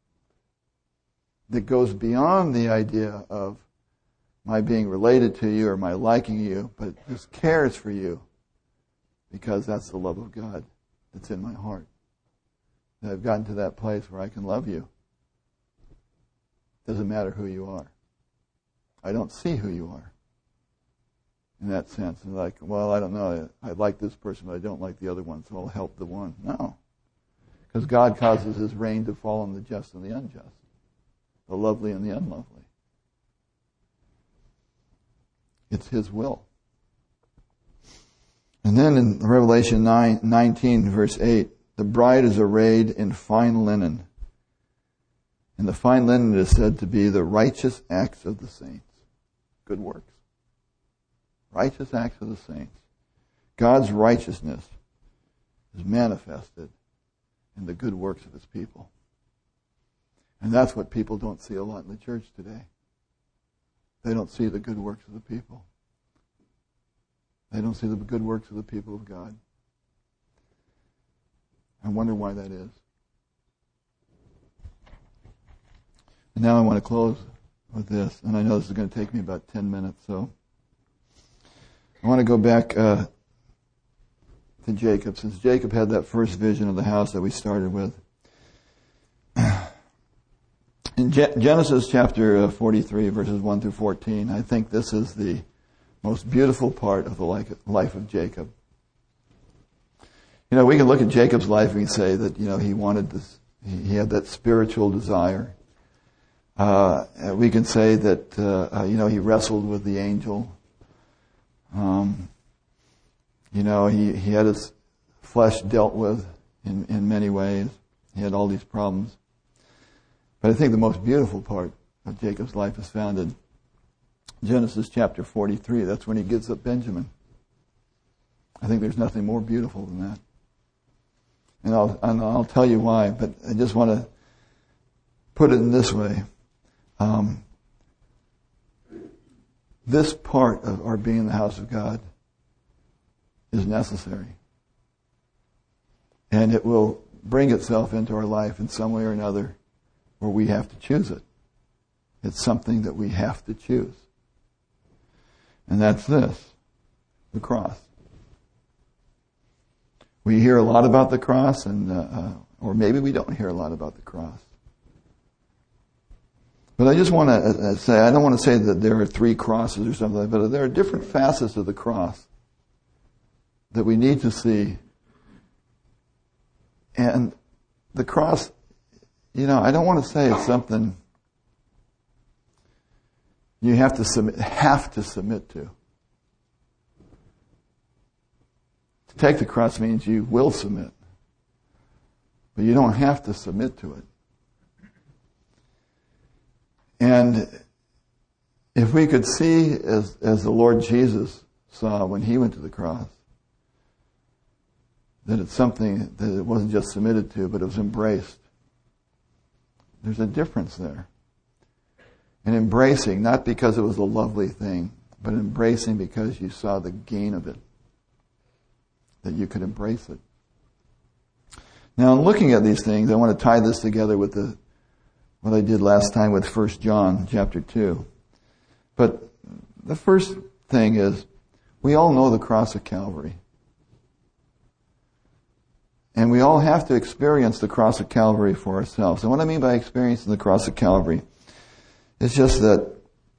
S1: That goes beyond the idea of my being related to you or my liking you, but just cares for you because that's the love of God that's in my heart. That I've gotten to that place where I can love you. Doesn't matter who you are. I don't see who you are. In that sense, it's like, well, I don't know. I like this person, but I don't like the other one, so I'll help the one. No. Because God causes His rain to fall on the just and the unjust, the lovely and the unlovely. It's His will. And then in Revelation 19, verse 8, the bride is arrayed in fine linen. And the fine linen is said to be the righteous acts of the saints. Good works. Righteous acts of the saints. God's righteousness is manifested in the good works of His people. And that's what people don't see a lot in the church today. They don't see the good works of the people. They don't see the good works of the people of God. I wonder why that is. And now I want to close with this. And I know this is going to take me about 10 minutes, so I want to go back to Jacob, since Jacob had that first vision of the house that we started with. In Genesis chapter 43, verses 1 through 14, I think this is the most beautiful part of the life of Jacob. We can look at Jacob's life and say that, he wanted this, he had that spiritual desire. We can say that, he wrestled with the angel. He had his flesh dealt with in many ways. He had all these problems. But I think the most beautiful part of Jacob's life is found in Genesis chapter 43. That's when he gives up Benjamin. I think there's nothing more beautiful than that. And I'll tell you why, but I just want to put it in this way. This part of our being in the house of God is necessary. And it will bring itself into our life in some way or another where we have to choose it. It's something that we have to choose. And that's this, the cross. We hear a lot about the cross, or maybe we don't hear a lot about the cross. But I just want to say, I don't want to say that there are 3 crosses or something, but there are different facets of the cross that we need to see. And the cross, I don't want to say it's something you have to submit to. To take the cross means you will submit. But you don't have to submit to it. And if we could see as the Lord Jesus saw when He went to the cross, that it's something that it wasn't just submitted to, but it was embraced. There's a difference there. And embracing, not because it was a lovely thing, but embracing because you saw the gain of it, that you could embrace it. Now, in looking at these things, I want to tie this together with what I did last time with 1 John chapter 2. But the first thing is, we all know the cross of Calvary. And we all have to experience the cross of Calvary for ourselves. And what I mean by experiencing the cross of Calvary is just that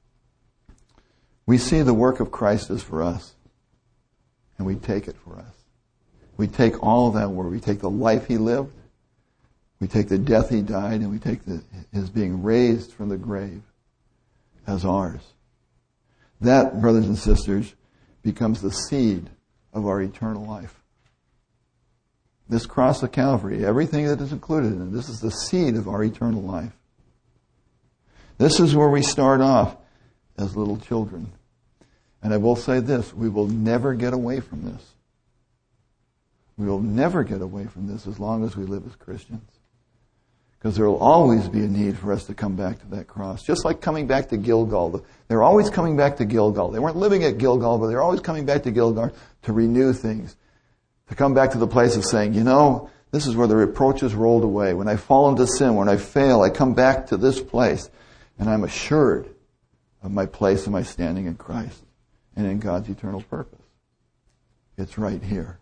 S1: we see the work of Christ as for us, and we take it for us. We take all of that work. We take the life He lived, we take the death He died, and we take His being raised from the grave as ours. That, brothers and sisters, becomes the seed of our eternal life. This cross of Calvary, everything that is included in it, this is the seed of our eternal life. This is where we start off as little children. And I will say this, we will never get away from this. We will never get away from this as long as we live as Christians. Because there will always be a need for us to come back to that cross. Just like coming back to Gilgal. They're always coming back to Gilgal. They weren't living at Gilgal, but they're always coming back to Gilgal to renew things. To come back to the place of saying, this is where the reproach is rolled away. When I fall into sin, when I fail, I come back to this place. And I'm assured of my place and my standing in Christ and in God's eternal purpose. It's right here.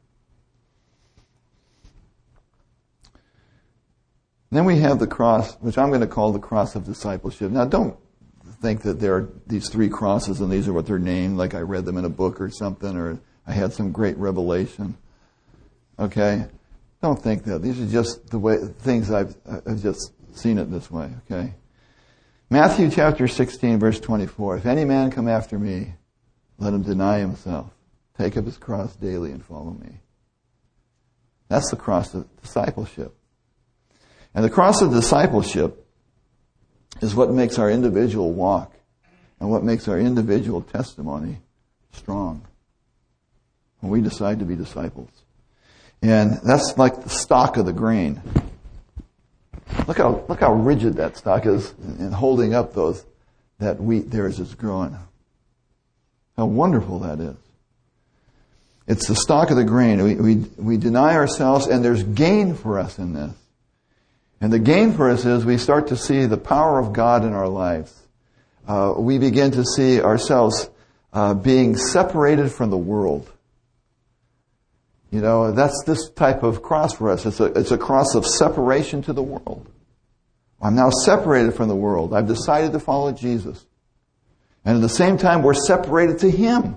S1: Then we have the cross, which I'm going to call the cross of discipleship. Now, don't think that there are these 3 crosses and these are what they're named, like I read them in a book or something, or I had some great revelation. Okay? Don't think that. These are just the way things I've just seen it this way. Okay? Matthew chapter 16, verse 24. If any man come after me, let him deny himself, take up his cross daily and follow me. That's the cross of discipleship. And the cross of discipleship is what makes our individual walk and what makes our individual testimony strong when we decide to be disciples. And that's like the stalk of the grain. Look how rigid that stalk is in holding up that wheat there as it's growing. How wonderful that is. It's the stalk of the grain. We deny ourselves, and there's gain for us in this. And the gain for us is we start to see the power of God in our lives. We begin to see ourselves being separated from the world. That's this type of cross for us. It's a cross of separation to the world. I'm now separated from the world. I've decided to follow Jesus. And at the same time, we're separated to Him.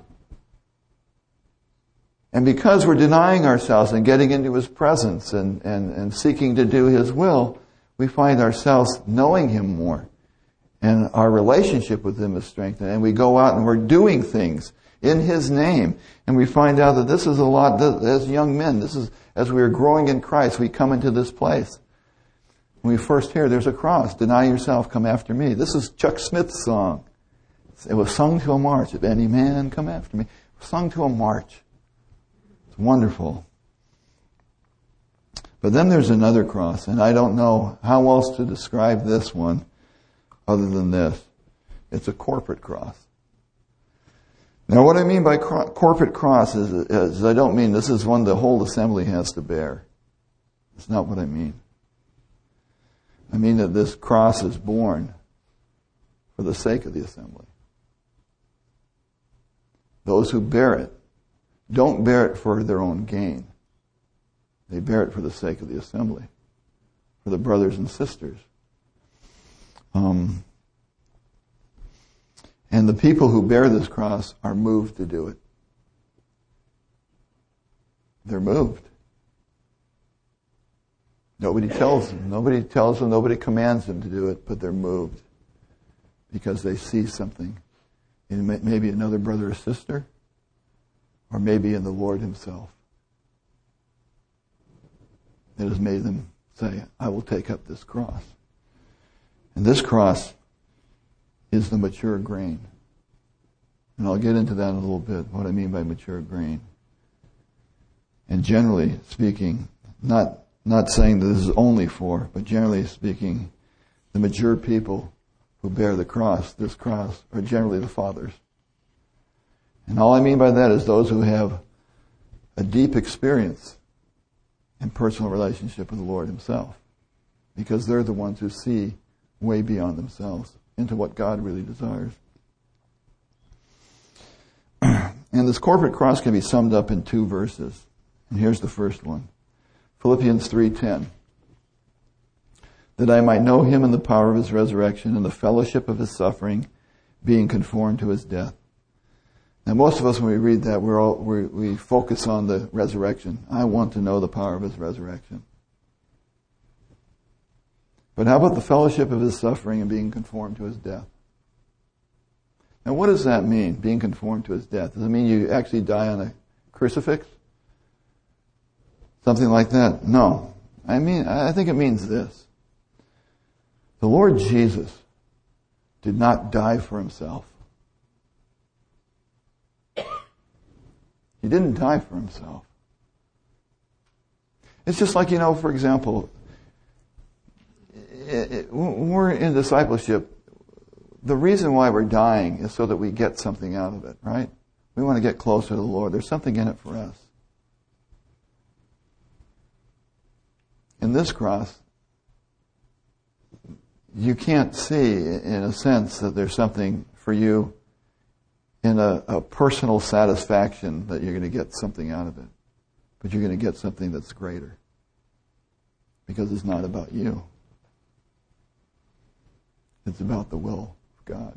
S1: And because we're denying ourselves and getting into His presence and seeking to do His will, we find ourselves knowing Him more. And our relationship with Him is strengthened. And we go out and we're doing things in His name. And we find out that this is a lot, as young men, this is, as we are growing in Christ, we come into this place. When we first hear, there's a cross, deny yourself, come after me. This is Chuck Smith's song. It was sung to a march. If any man come after me. Sung to a march. It's wonderful. But then there's another cross, and I don't know how else to describe this one other than this. It's a corporate cross. Now, what I mean by corporate cross is I don't mean this is one the whole assembly has to bear. That's not what I mean. I mean that this cross is borne for the sake of the assembly. Those who bear it don't bear it for their own gain. They bear it for the sake of the assembly, for the brothers and sisters. And the people who bear this cross are moved to do it. They're moved. Nobody tells them, nobody commands them to do it, but they're moved because they see something in maybe another brother or sister, or maybe in the Lord Himself. It has made them say, I will take up this cross. And this cross is the mature grain. And I'll get into that in a little bit, what I mean by mature grain. And generally speaking, not saying that this is only for, but generally speaking, the mature people who bear the cross, this cross, are generally the fathers. And all I mean by that is those who have a deep experience and personal relationship with the Lord Himself. Because they're the ones who see way beyond themselves into what God really desires. And this corporate cross can be summed up in 2 verses. And here's the first one. Philippians 3:10. That I might know Him in the power of His resurrection and the fellowship of His suffering, being conformed to His death. Now most of us, when we read that, we focus on the resurrection. I want to know the power of His resurrection. But how about the fellowship of His suffering and being conformed to His death? Now what does that mean, being conformed to His death? Does it mean you actually die on a crucifix? Something like that? No. I think it means this. The Lord Jesus did not die for Himself. He didn't die for Himself. It's just like, for example, when we're in discipleship, the reason why we're dying is so that we get something out of it, right? We want to get closer to the Lord. There's something in it for us. In this cross, you can't see, in a sense, that there's something for you in a personal satisfaction that you're going to get something out of it. But you're going to get something that's greater. Because it's not about you. It's about the will of God.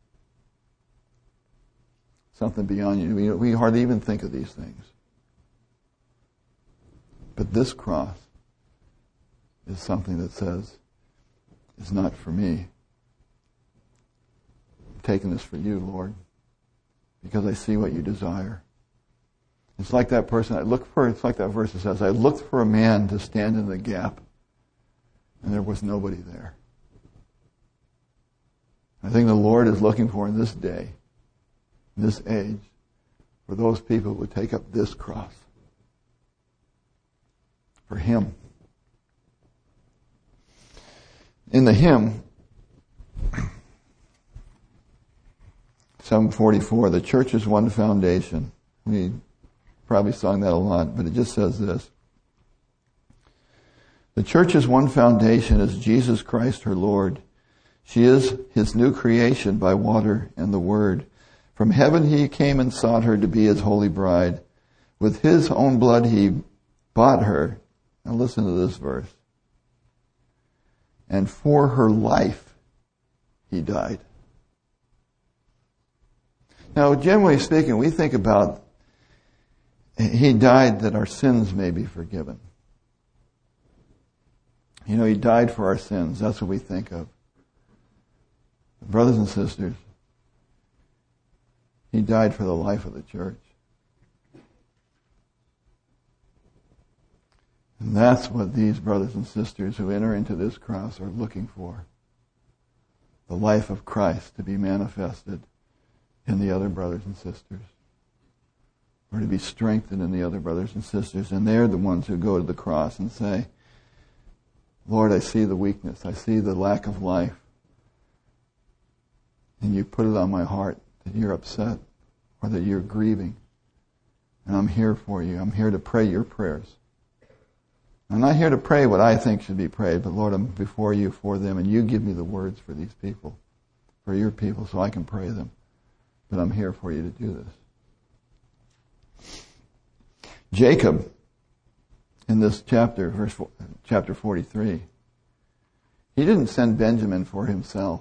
S1: Something beyond you. We hardly even think of these things. But this cross is something that says, it's not for me. I'm taking this for you, Lord, because I see what you desire. It's like that person it's like that verse that says, I looked for a man to stand in the gap, and there was nobody there. I think the Lord is looking for in this day, in this age, for those people who would take up this cross. For Him. In the hymn, 744, the church is one foundation. We probably sung that a lot, but it just says this. The church is one foundation as Jesus Christ her Lord. She is His new creation by water and the Word. From heaven He came and sought her to be His holy bride. With His own blood He bought her. Now listen to this verse. And for her life He died. Now, generally speaking, we think about He died that our sins may be forgiven. He died for our sins. That's what we think of. Brothers and sisters, He died for the life of the church. And that's what these brothers and sisters who enter into this cross are looking for. The life of Christ to be manifested in the other brothers and sisters. Or to be strengthened in the other brothers and sisters. And they're the ones who go to the cross and say, Lord, I see the weakness. I see the lack of life. And you put it on my heart that you're upset or that you're grieving. And I'm here for you. I'm here to pray your prayers. I'm not here to pray what I think should be prayed, but Lord, I'm before you for them, and you give me the words for these people, for your people, so I can pray them. But I'm here for you to do this. Jacob, in this chapter, chapter 43, he didn't send Benjamin for himself.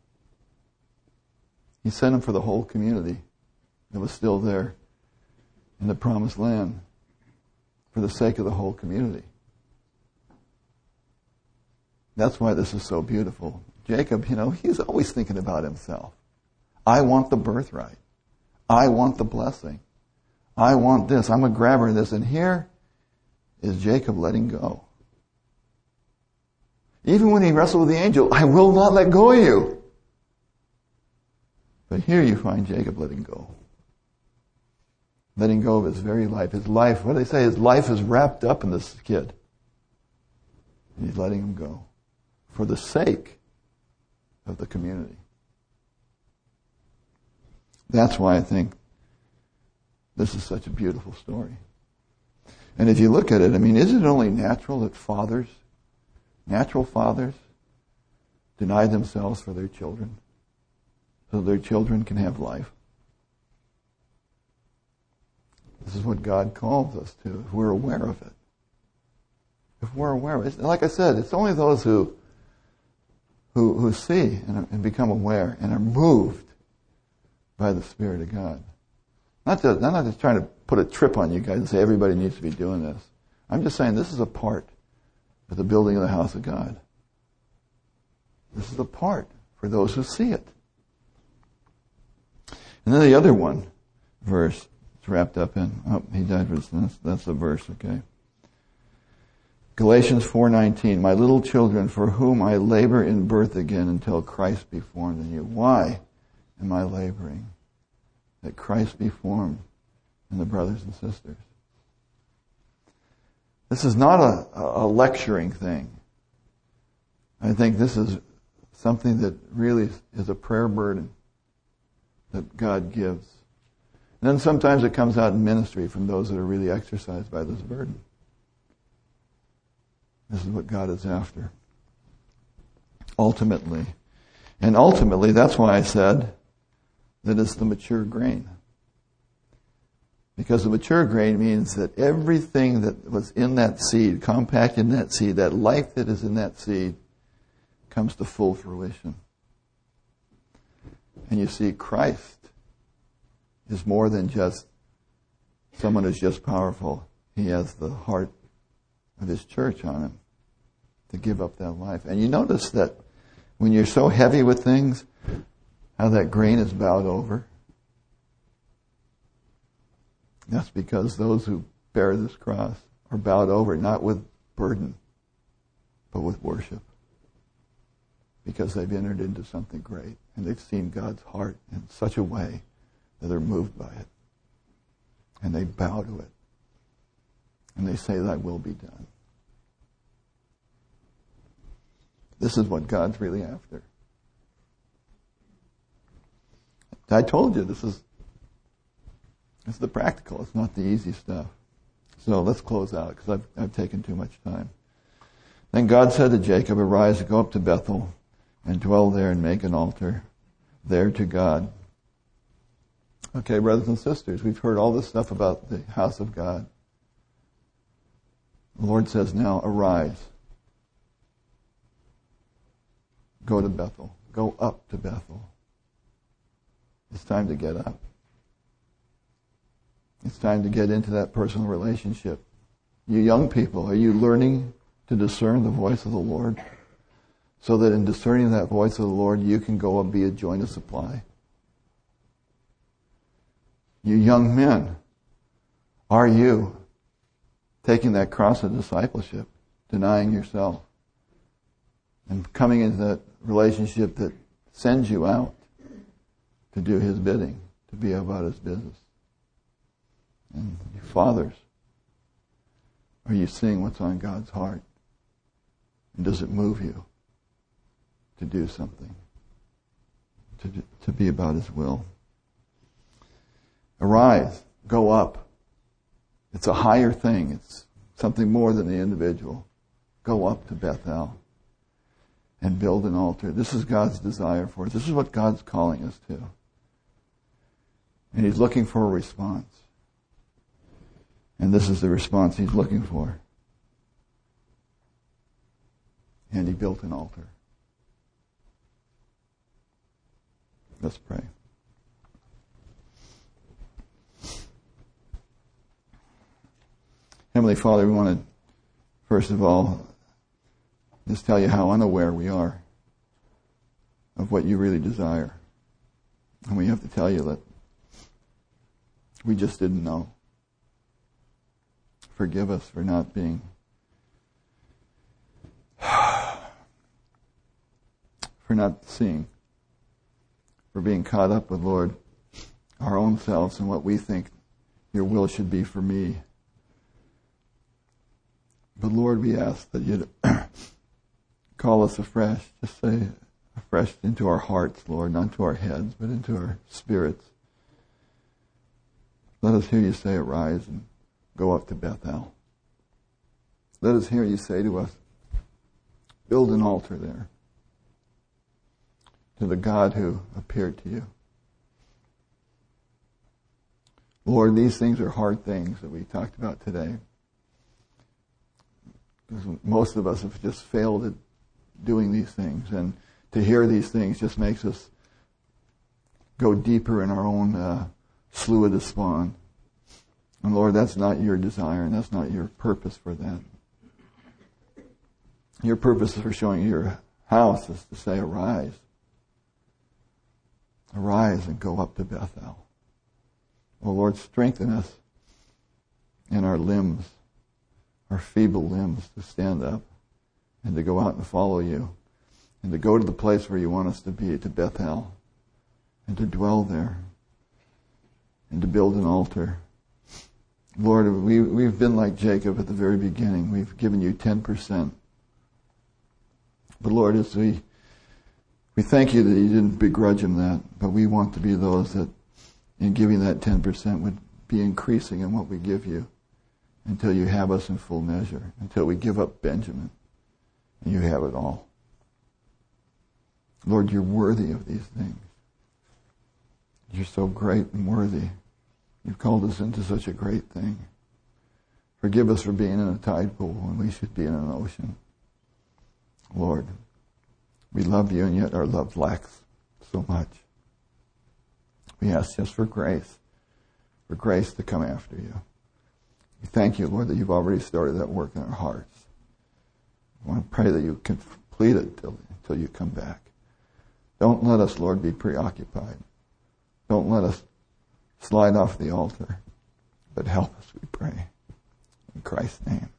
S1: He sent him for the whole community that was still there in the promised land, for the sake of the whole community. That's why this is so beautiful. Jacob, he's always thinking about himself. I want the birthright. I want the blessing. I want this. I'm a grabber of this. And here is Jacob letting go. Even when he wrestled with the angel, I will not let go of you. But here you find Jacob letting go. Letting go of his very life. His life, what do they say? His life is wrapped up in this kid. And he's letting him go. For the sake of the community. That's why I think This is such a beautiful story. And if you look at it, I mean, is it only natural that natural fathers, deny themselves for their children so their children can have life? This is what God calls us to, if we're aware of it. If we're aware of it. Like I said, it's only those who see and become aware and are moved by the Spirit of God. I'm not just trying to put a trip on you guys and say everybody needs to be doing this. I'm just saying this is a part of the building of the house of God. This is a part for those who see it. And then the other verse, it's wrapped up in, he died for this. That's the verse, okay. Galatians 4:19, my little children, for whom I labor in birth again until Christ be formed in you. Why am I laboring? That Christ be formed in the brothers and sisters. This is not a lecturing thing. I think this is something that really is a prayer burden that God gives. And then sometimes it comes out in ministry from those that are really exercised by this burden. This is what God is after. Ultimately. And ultimately, that's why I said that it's the mature grain. Because the mature grain means that everything that was in that seed, compacted in that seed, that life that is in that seed, comes to full fruition. And you see, Christ is more than just someone who's just powerful. He has the heart of His church on Him to give up that life. And you notice that when you're so heavy with things, how that grain is bowed over. That's because those who bear this cross are bowed over, not with burden, but with worship. Because they've entered into something great, and they've seen God's heart in such a way that they're moved by it. And they bow to it. And they say, thy will be done. This is what God's really after. I told you, this is the practical. It's not the easy stuff. So let's close out, because I've taken too much time. Then God said to Jacob, arise, go up to Bethel, and dwell there, and make an altar there to God. Okay, brothers and sisters, we've heard all this stuff about the house of God. The Lord says now, arise. Go to Bethel. Go up to Bethel. It's time to get up. It's time to get into that personal relationship. You young people, are you learning to discern the voice of the Lord? So that in discerning that voice of the Lord, you can go and be a joint of supply. You young men, are you taking that cross of discipleship, denying yourself, and coming into that relationship that sends you out to do His bidding, to be about His business? And you fathers, are you seeing what's on God's heart? And does it move you to do something, to be about His will? Arise, go up. It's a higher thing. It's something more than the individual. Go up to Bethel and build an altar. This is God's desire for us. This is what God's calling us to. And He's looking for a response. And this is the response He's looking for. And He built an altar. Let's pray. Heavenly Father, we want to, first of all, just tell you how unaware we are of what you really desire. And we have to tell you that we just didn't know. Forgive us for not being for not seeing, for being caught up with, Lord, our own selves and what we think your will should be for me. But Lord, we ask that you'd call us afresh, just say afresh into our hearts, Lord, not to our heads, but into our spirits. Let us hear you say, arise and go up to Bethel. Let us hear you say to us, build an altar there to the God who appeared to you. Lord, these things are hard things that we talked about today. Because most of us have just failed at doing these things. And to hear these things just makes us go deeper in our own slough of despond. And Lord, that's not your desire, and that's not your purpose for that. Your purpose for showing your house is to say, arise. Arise and go up to Bethel. Oh Lord, strengthen us in our limbs, our feeble limbs, to stand up and to go out and follow you and to go to the place where you want us to be, to Bethel, and to dwell there and to build an altar. Lord, we've been like Jacob at the very beginning. We've given you 10%. But Lord, as we thank you that you didn't begrudge him that, but we want to be those that in giving that 10% would be increasing in what we give you until you have us in full measure, until we give up Benjamin and you have it all. Lord, you're worthy of these things. You're so great and worthy. You've called us into such a great thing. Forgive us for being in a tide pool when we should be in an ocean. Lord, we love you, and yet our love lacks so much. We ask just for grace to come after you. We thank you, Lord, that you've already started that work in our hearts. I want to pray that you complete it until you come back. Don't let us, Lord, be preoccupied. Don't let us slide off the altar, but help us, we pray. In Christ's name.